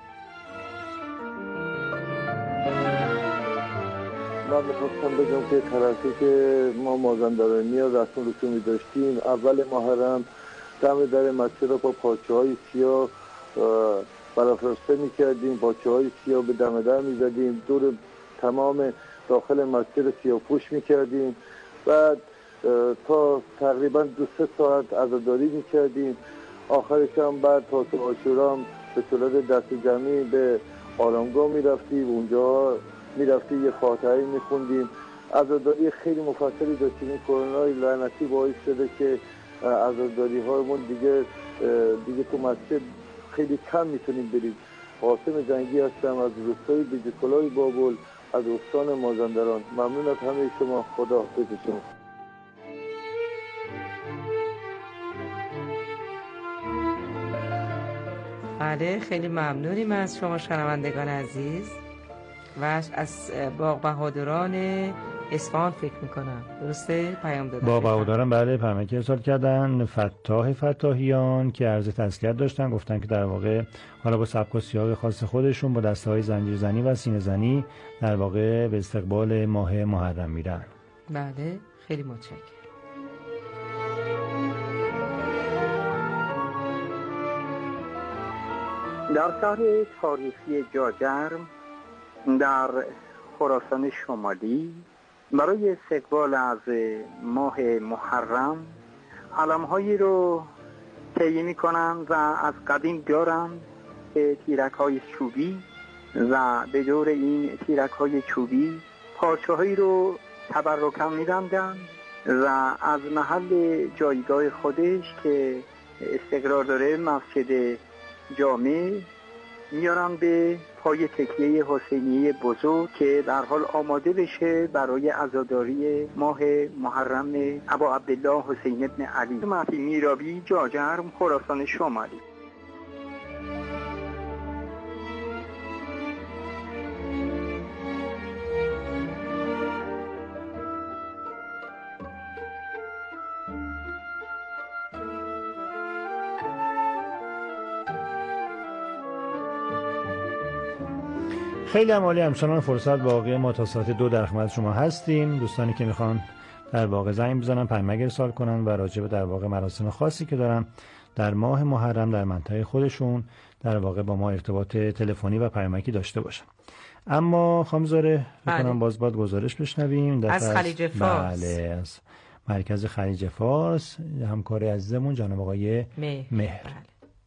من میخواستم بگم که طرفی که ما مازندرانی و رسم رسومی داشتیم اول محرم دم در مسجد را با پارچه های سیاه برافراشته میکردیم، پارچه های سیاه به دم در میزدیم، دور تمام داخل مسجد سیاه‌پوش میکردیم. بعد تا تقریبا دو سه ساعت عزاداری میکردیم. آخرش هم بعد تا عاشورا هم به صورت دست جمعی به آرامگاه میرفتیم، اونجا میرفتیم یه فاتحه میخوندیم. عزاداری خیلی مفصلی داشتیم. این کرونای لعنتی باعث شده که عزاداری هایمون دیگه دیگه تو مسجد خیلی کم میتونیم بریم. قاسم جنگی هستم از روستای بیجکلای بابل از استان مازندران. ممنون از همه شما. خدا حافظ شما. بله، خیلی ممنونیم از شما شنوندگان عزیز و از باغ بهادران اصفهان فکر میکنم، درسته؟ پیام دادن باغ بهادران بله پیامکی ارسال کردن. فتاح فتاحیان که عرض تسلیت داشتن، گفتن که در واقع حالا با سبک و سیاق خاص خودشون با دسته‌های زنجیرزنی و سینه زنی در واقع به استقبال ماه محرم میرن. بله، خیلی متشکرم. در شهر تاریخی جاجرم در خراسان شمالی برای استقبال از ماه محرم علم‌هایی رو طی می‌کنند و از قدیم دارند که تیرک‌های چوبی و به دور این تیرک‌های چوبی پارچه‌هایی رو تبرکاً می‌بندند و از محل جایگاه خودش که استقرار داره مسجد جامع میارن به پای تکیه حسینیه بزرگ که در حال آماده بشه برای عزاداری ماه محرم ابا عبدالله حسین ابن علی. مهدی میرابی، جاجرم، خراسان شمالی. خیلی هم عالی. همچنان فرصت باقی ما تا ساعت دو در خدمت شما هستیم. دوستانی که میخوان در واقع زنگ بزنن، پیامک ارسال کنن و راجع به در واقع مراسم خاصی که دارن در ماه محرم در منطقه خودشون در واقع با ما ارتباط تلفنی و پیامکی داشته باشن. اما خانم زاره بکنم باز باید گزارش بشنویم از خلیج فارس. بله، از مرکز خلیج فارس همکار عزیزمون جناب آقای مهر, مهر. بله.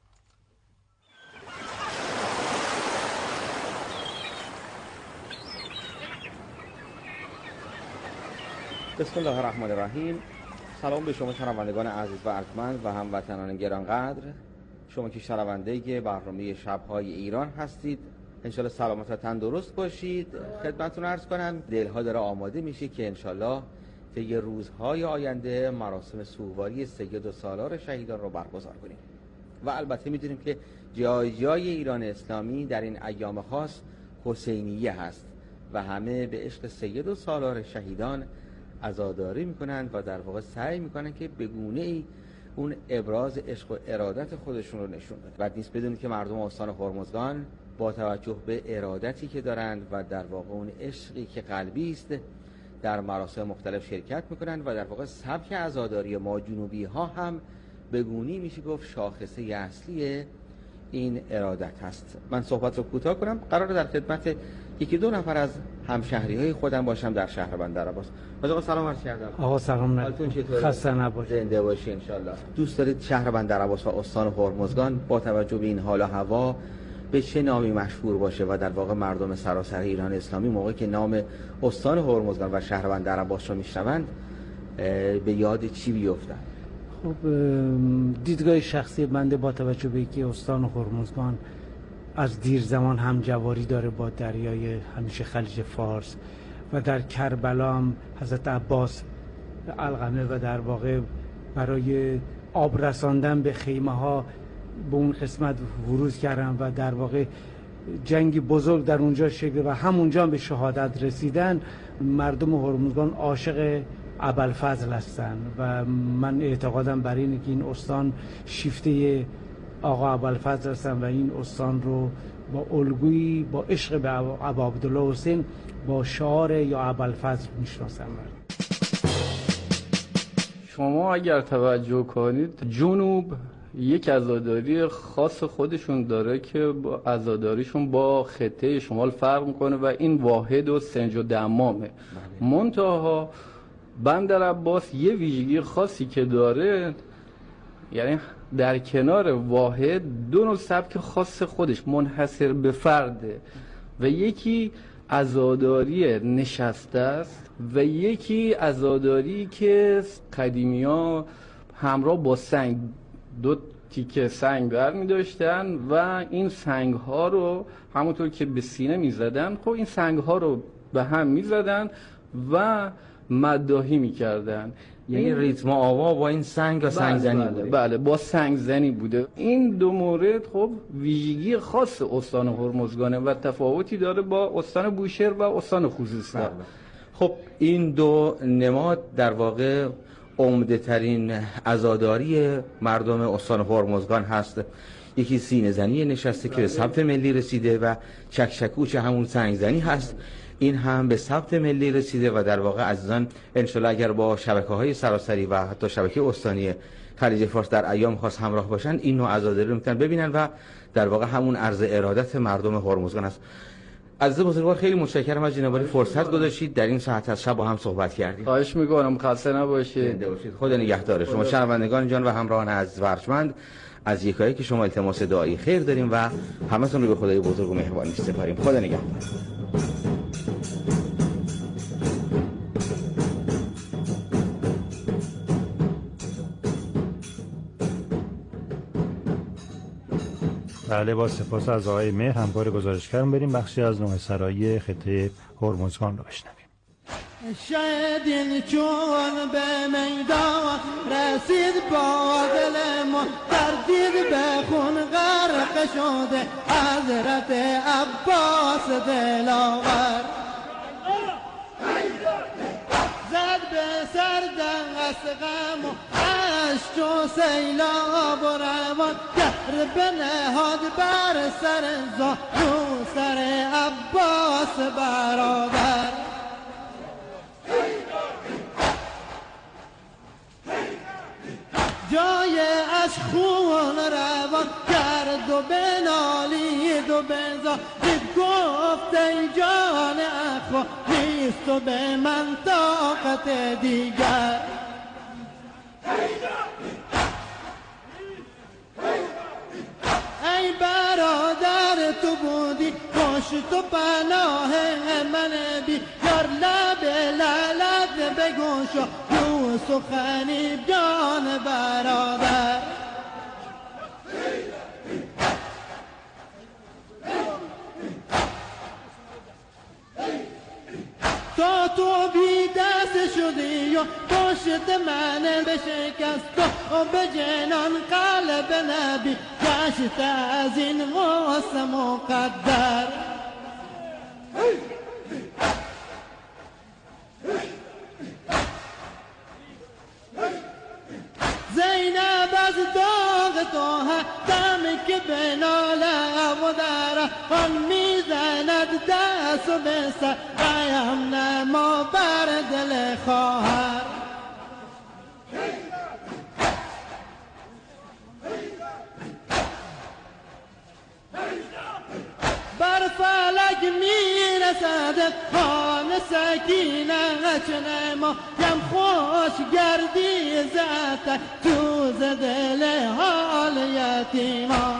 بسم الله الرحمن الرحیم. سلام به شما شنوندگان عزیز و ارجمند و هموطنان گرانقدر. شما که شنونده برنامه شب‌های ایران هستید، انشالله سلامت و تندرست باشید. خدمتتون عرض کنم دلها داره آماده میشه که انشالله طی روزهای آینده مراسم سوگواری سید و سالار شهیدان رو برگزار کنیم و البته میدونیم که جای جای ایران اسلامی در این ایام خاص حسینیه هست و همه به عشق سید و سالار شهیدان عزاداری میکنند و در واقع سعی میکنند که به گونه ای اون ابراز عشق و ارادت خودشون رو نشون بدن. بعد نیست بدونید که مردم استان هرمزگان با توجه به ارادتی که دارند و در واقع اون عشقی که قلبی است در مراسم مختلف شرکت میکنند و در واقع سبک عزاداری ما جنوبی ها هم به گونه‌ای میشه گفت شاخصه اصلی این ارادت هست. من صحبت رو کوتاه کنم. قرار در خدمت یکی دو نفر از همشهری های خودم باشم در شهر بندرعباس. آقا سلام عرض کردم. آقا سلام. حالتون چطوره؟ خسته نباشید. زنده باشی ان شاء الله. دوست دارید شهر بندرعباس و استان هرمزگان با توجه به این حال و هوا به چه نامی مشهور باشه و در واقع مردم سراسر ایران اسلامی موقعی که نام استان هرمزگان و شهر بندرعباس رو میشنوند به یاد چی بیفتن؟ خب دیدگاه شخصی بنده با توجه به اینکه استان هرمزگان از دیر زمان هم جواری داره با دریای همیشه خلیج فارس و در کربلا هم حضرت عباس علقمه و در واقع برای آب رساندن به خیمه ها به اون قسمت ورود کردن و در واقع جنگی بزرگ در اونجا شکل و همونجا به شهادت رسیدن. مردم هرمزگان عاشق ابوالفضل هستن و من اعتقادم بر اینه که این استان شیفته آقا ابوالفضل هستن و این استان رو با الگویی با عشق به ابا عبدالله حسین با شعار یا ابوالفضل میشناسن. شما اگر توجه کنید جنوب یک عزاداری خاص خودشون داره که عزاداریشون با خطه شمال فرق میکنه و این واحد و سنج و دمامه. منتها بندر عباس یه ویژگی خاصی که داره، یعنی در کنار واحد دو نوع سبک خاص خودش منحصر به فرده و یکی عزاداری نشسته است و یکی عزاداری که قدیمی ها همراه با سنگ دو تیکه سنگ برمی داشتن و این سنگ ها رو همونطور که به سینه می زدن، خب این سنگ ها رو به هم می زدن و مداحی می کردن. یعنی ریتم آوا با این سنگ و سنگ زنی بوده. بله با سنگ زنی بوده. این دو مورد خب ویژگی خاص استان هرمزگانه و تفاوتی داره با استان بوشهر و استان خوزستان. خب این دو نماد در واقع عمده ترین عزاداری مردم استان هرمزگان هست. یکی سینه زنی نشسته که به ثبت ملی رسیده و چکچکوچ همون سنگ زنی هست. این هم به ثبت ملی رسیده و در واقع عزیزان انشالله اگر با شبکه‌های سراسری و حتی شبکه استانی خلیج فارس در ایام خاص همراه باشن این نوع عزاداری رو میتونن ببینن و در واقع همون عرض ارادت مردم هرمزگان است. عزیز بزرگوار خیلی متشکرم از جناب عالی فرصت گذاشتید در این ساعت از شب با هم صحبت کردیم. خواهش می‌کنم، خسته نباشید. خدا نگهدار شما شنوندگان جان و همراهان عزیز و ارجمند. از یکایی که شما التماس دعایی خیر داریم و همتون رو به خدای بزرگ و مهربانی سپاریم. خدا نگهدار. بله، با سپاس از آقای مهر همکار گزارشگرم بریم بخشی از نوح سرایی خطه هرمزگان رو بشنویم. شهدین چون به میدان رسید با دل ما تردید به خون غرق شده حضرت عباس دلاور زد به سر دست غم و عشق و سیلاب و روان در بنهاد بر سر زانو سر عباس برادر جای از خون روان کرد و بنالید و بزارید گفت ای جان اخوا نیست و به من طاقت دیگر ای برادر تو بودی پشت و پناه من بی یار لب لالت بگوش و یو سخنی جان برادر تا تو بی دست شدی و پشت من بشکست و به جنان قلب نبی گشت از این غصه مقدر زینب از داغ تو دم که به ناله و در آن میزند دست و به سر قیم نما بر دل خواهر بر فلک میرسد خان سکینه چه ما یم خوش گردی زد تو ز دل حال یتیمان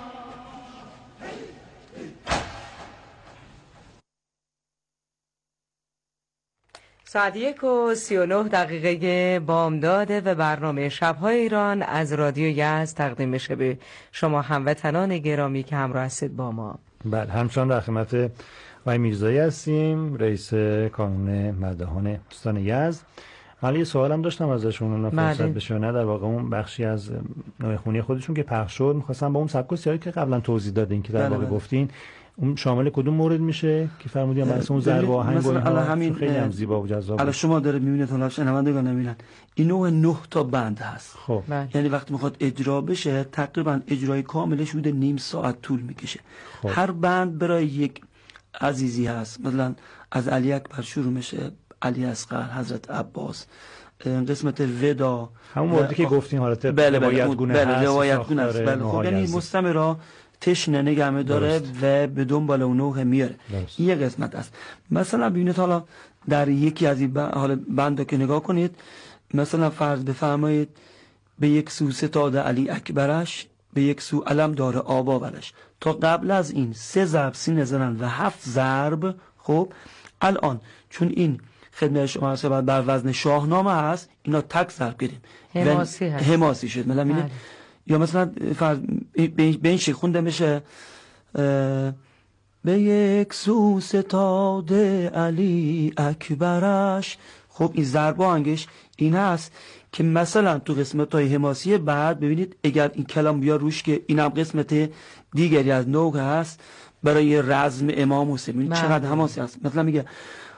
ساعت یک و سی و نه دقیقه بامداد و برنامه شب‌های ایران از رادیو یزد تقدیم میشه به شما هموطنان گرامی که همراه هستید با ما. بله، همچنان در خدمت آقای میرزایی هستیم، رئیس کانون مداحان استان یزد. من یه سوالم داشتم ازشون، اونا فرصت بشه نه، در واقع اون بخشی از نوع خونی خودشون که پخش شد می‌خواستم با اون سبک و سیاقی که قبلا توضیح دادین که در واقع گفتین اون شامل کدوم مورد میشه که فرمودین مثلا اون ضرب آهنگ و همین خیلی هم زیبا و جذاب. الان شما داره میبینید اون شنوندگان نمیبینن این نوع نه تا بند هست. خب یعنی وقتی میخواد اجرا بشه تقریبا اجرای کاملش بوده نیم ساعت طول میکشه. خب. هر بند برای یک عزیزی هست، مثلا از علی اکبر شروع میشه، علی اصغر، حضرت عباس، قسمت ودا همون موردی که گفتین حالت بله روایت گونه بله هست روایت گونه است بله خب یعنی مستمرا تشنه نگمه داره و به دنبال اون نوع میاره این یه قسمت است. مثلا ببینید حالا در یکی از این حالا بندا که نگاه کنید مثلا فرض بفرمایید به یک سو ستاد علی اکبرش به یک سو علم داره آبا برش تا قبل از این سه ضرب سینه زنن و هفت ضرب. خب الان چون این خدمت شما هست بر وزن شاهنامه هست اینا تک ضرب کردیم حماسی هست حماسی شد مثلا بله. یا مثلا فرض به این شکل خونده میشه به یک سو ستاد علی اکبرش. خب این ضرب آهنگش این هست که مثلا تو قسمت های حماسی بعد ببینید اگر این کلام بیا روش که اینم قسمت دیگری از نوع هست برای رزم امام حسین چقدر حماسی هست. مثلا میگه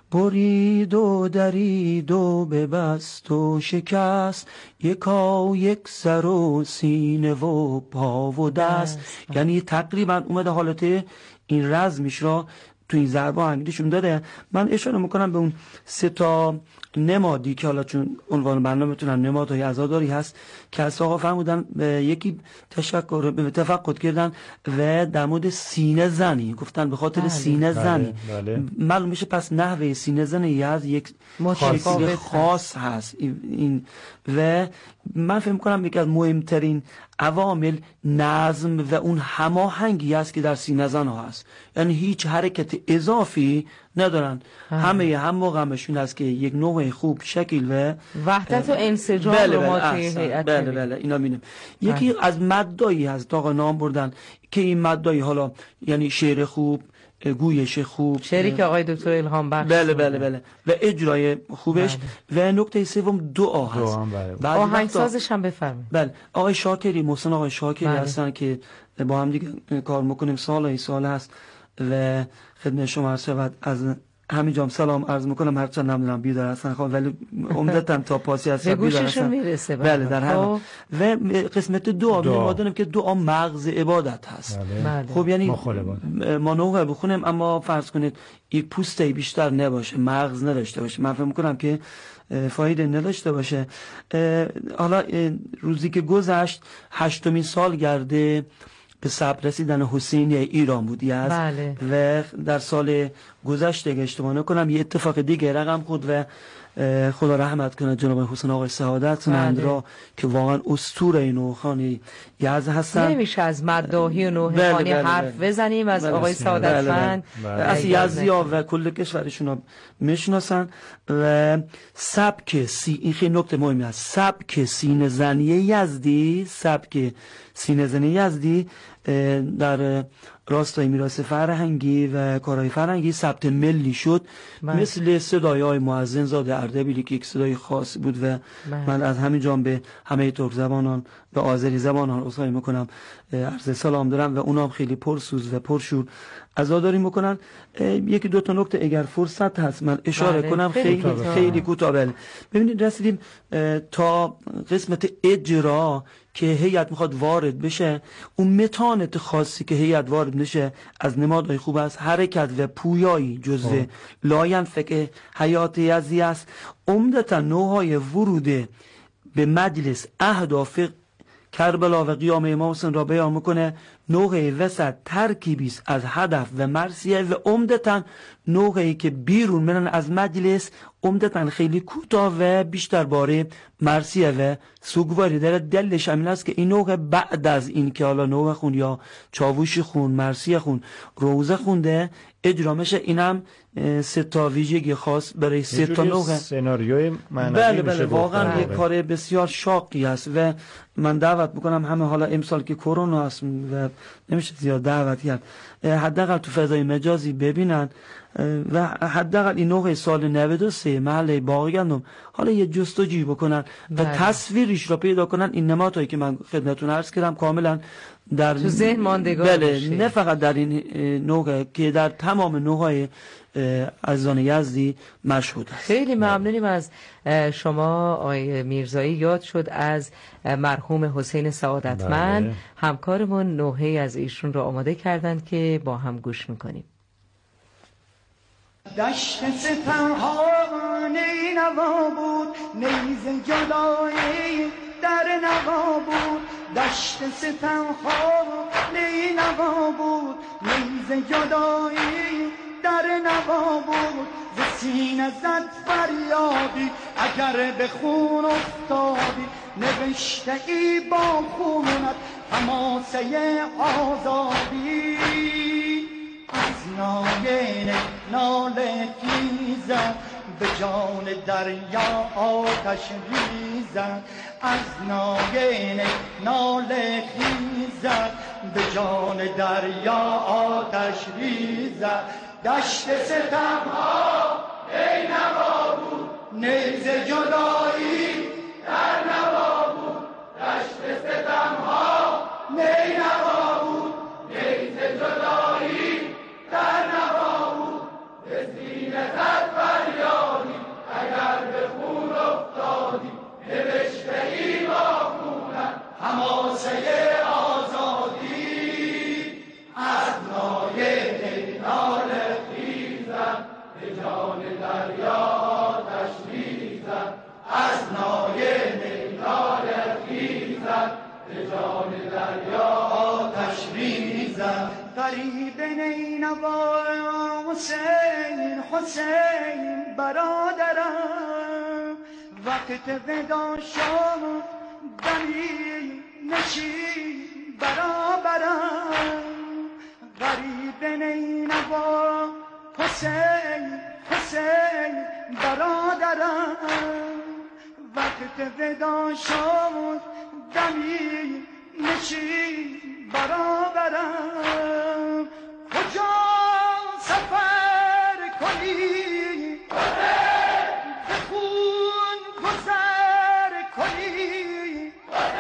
برید و درید و ببست و شکست یکا یک سر و سینه و پا و دست. یعنی تقریبا اومده حالت این رزمش را تو این ضربه آهنگیشون داده. من اشاره میکنم به اون سه تا نمادی که حالا چون عنوان برنامه‌تون هم نمادهای عزاداری هست که از آقا فرمودن یکی تشکر به تفقد کردن و در مورد سینه زنی گفتن به خاطر بله. سینه بله. زنی بله. معلوم میشه پس نحوه سینه زنی یز یک خاصی خاص هست این و من فکر می‌کنم یکی از مهمترین عوامل نظم و اون هماهنگی است که در سینه زن ها هست. یعنی هیچ حرکت اضافی ندارن هم. همه هم موقعشون است که یک نوع خوب شکل و وحدت و انسجام بله رو ما توی هیئت بله بله اینا می‌بینیم. یکی از مدایی هست آقا نام بردن که این مدایی حالا یعنی شعر خوب گویش خوب شعری که آقای دکتر الهام بخش بله بله بله و اجرای خوبش بله. و نکته سوم دعا هست. بله. آهنگسازش هم بفرمایید. بله آقای شاکری محسن آقای شاکری بله. هستن که با هم دیگه کار میکنیم سال سال هست و خدمت شما عرض شود از همینجا سلام عرض میکنم هرچند نمیدونم بیدار هستن خب ولی عمدتاً تا پاسی هستن بیدار هستن میرسه بله در هر و قسمت دعا ما داریم که دعا مغز عبادت هست. بله. خب یعنی ما نوع بخونیم اما فرض کنید یک پوسته بیشتر نباشه مغز نداشته باشه من فکر میکنم که فایده نداشته باشه. حالا روزی که گذشت هشتمین سال گرده به ثبت رسیدن حسینی ایران بودی است بله. و در سال گذشته اگه اشتباه نکنم یه اتفاق دیگه رقم خود و خدا رحمت کنه جناب حسین آقای سعادت سنند را که واقعا اسطوره نوخانی یزد هستن. نمیشه از مداحی و نوحانی حرف بله. بزنیم از بله. آقای سعادتمند بله. بله. از یزدیا و کل کشورشون رو میشناسن و سبک سی این خیلی نکته مهمی است. سبک سینه زنی یزدی سبک سینه زنی یزدی در راستای میراث فرهنگی و کارهای فرهنگی ثبت ملی شد من. مثل صدای های مؤذن زاده اردبیلی که یک صدای خاص بود و من, من از همین جام به همه ترک زبانان و آذری زبانان عذرخواهی میکنم عرض سلام دارم و اونام خیلی پرسوز و پرشور عزاداری میکنن. یکی دو تا نکته اگر فرصت هست من اشاره بله. کنم خیلی خیلی, خیلی کوتاه. ببینید رسیدیم تا قسمت اجرا که هیئت میخواد وارد بشه اون متانت خاصی که هیئت وارد بشه از نمادهای خوب است حرکت و پویایی جزء لاینفک حیات یزدی است. عمدتا نوعهای ورود به مجلس اهداف کربلا و قیام امام حسین را بیان میکنه. نوع وسط ترکیبی است از هدف و مرثیه و عمدتا نوعی که بیرون میرن از مجلس عمدتا خیلی کوتاه و بیشتر باره مرثیه و سوگواری داره. دلش همین است که این نوع بعد از این که حالا نوع خون یا چاووشی خون مرثیه خون روزه خونده اجرا میشه. اینم سه تا ویژگی خاص برای سه تا نوع سناریوی معنوی بله بله واقعا یک کار بسیار شاقی است و من دعوت میکنم همه حالا امسال که کرونا است و نمیشه زیاد دعوت کرد حداقل تو فضای مجازی ببینن و حداقل این نوع سال نود و سه محله باقی گندم حالا یه جستجوی بکنن و تصویرش را پیدا کنن. این نمادهایی که من خدمتتون عرض کردم کاملا در تو ذهن ماندگار بله باشه. نه فقط در این نوع که در تمام نوعهای عزیزان یزدی مشهود است. خیلی ممنونیم از شما آقای میرزایی. یاد شد از مرحوم حسین سعادتمند بله. همکارمون نوحه‌ای از ایشون رو آماده کردند که با هم گوش میکنیم. دشت سپرهان نوا بود نیز جدایی در نوا بود، دشت ستم ها نی نوا بود، نیز جدایی در نوا بود، ز سینه زد فریادی اگر به خون افتادی، نوشته ای با خونت حماسه آزادی، از ناگین ناله خیزد به جان دریا آتش ریزد، از ناگین ناله خیزد به جان دریا آتش ریزد، دشت ستم ها ای نوا بود، نیز جدایی در نوا بود، دشت ستم ها نی نوا بود، نیز جدایی در نوا بود، به سینه زد فریادی اگر به خون افتادی، نوشته ای با خونت حماسه آزادی، از ناگین ناله خیزد به جان دریا آتش ریزد، از ناگین ناله خیزد به جان دریا آتش ریزد، غریب نینوا حسین حسین برادرم، وقت ودا شد دمی نشین برابرم، غریب نینوا حسین حسین برادرم، وقت ودا شد دمی نشین برابرم، کجا سفر کنی به خون گذر کنی،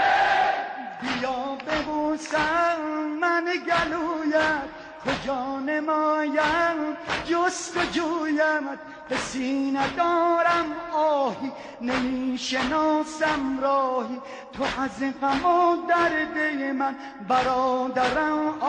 بیا ببوسم من گلویت، کجا نمایم جستجویت، به سینه دارم آهی نمیشناسم راهی، تو از غم و درد من برادرم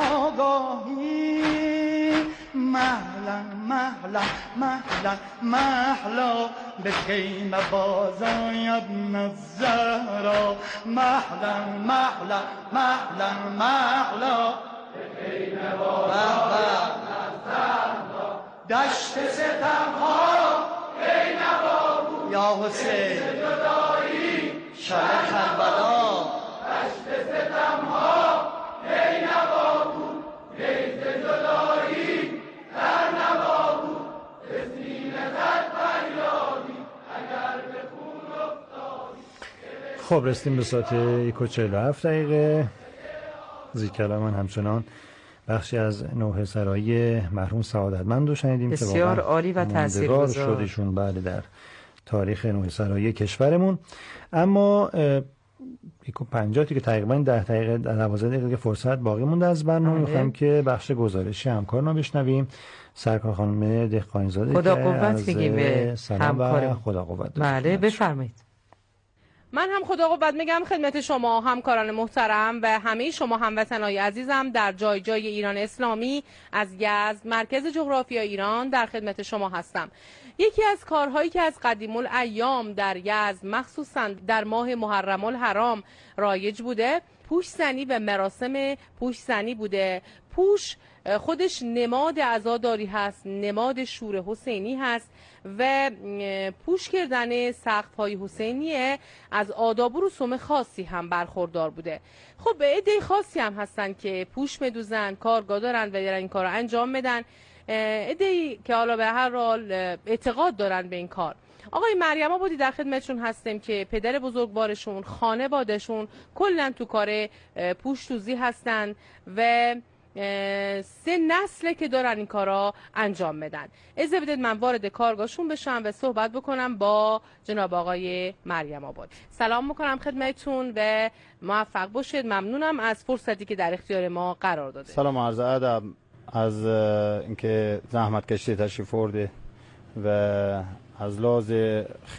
آگاهی، مهلا مهلا مهلا مهلا به خیمه بازای ابن الزهرا، مهلا مهلا مهلا مهلا به خیمه بازای ابن الزهرا، دشت ستم ها ای نوا بود، یا حسین جدایی شب کربلا، دشت ستم ها ای نوا بود، نیز جدایی در نوا بود، به سینه زد فریادی اگر به خون افتادی. خب رسیدیم به ساعت یک و چهل و هفت دقیقه. زی کلامان همچنان بخشی از نوحه سرایی مرحوم سعادتمند رو شنیدیم که بسیار عالی و تاثیرگذار شد ایشون بله در تاریخ نوحه سرایی کشورمون. اما یک و پنجاتی که تقریبا ده دقیقه دوازده دقیقه که فرصت باقی مونده از برنامه، می‌خوایم که بخش گزارشی همکارنا بشنویم. سرکار خانم دهقانی‌زاده خدا قوت میگیم به همکار خدا قوت. بله بفرمایید. من هم خدا قوت میگم خدمت شما همکاران محترم و همه شما هموطنای عزیزم در جای جای ایران اسلامی. از یزد مرکز جغرافیای ایران در خدمت شما هستم. یکی از کارهایی که از قدیم الایام در یزد مخصوصا در ماه محرم الحرام رایج بوده پوش زنی و مراسم پوش زنی بوده. پوش خودش نماد عزاداری هست، نماد شور حسینی هست و پوش کردن سقف‌های حسینیه از آداب و رسوم خاصی هم برخوردار بوده. خب عده خاصی هم هستن که پوش میدوزن، کارگاه دارن و دارن این کار رو انجام میدن. عده‌ای که حالا به هر حال اعتقاد دارن به این کار. آقای مریم آبادی در خدمتشون هستیم که پدر بزرگوارشون، خانواده‌شون کلا تو کار پوش دوزی هستن و سه نسله که دارن این کارا انجام میدن. اجازه بدید من وارد کارگاهشون بشم و صحبت بکنم با جناب آقای مریم آبادی. سلام میکنم خدمتتون و موفق باشید. ممنونم از فرصتی که در اختیار ما قرار داده. سلام عرض ادب از اینکه زحمت کشید تشریف آورده و از لحاظ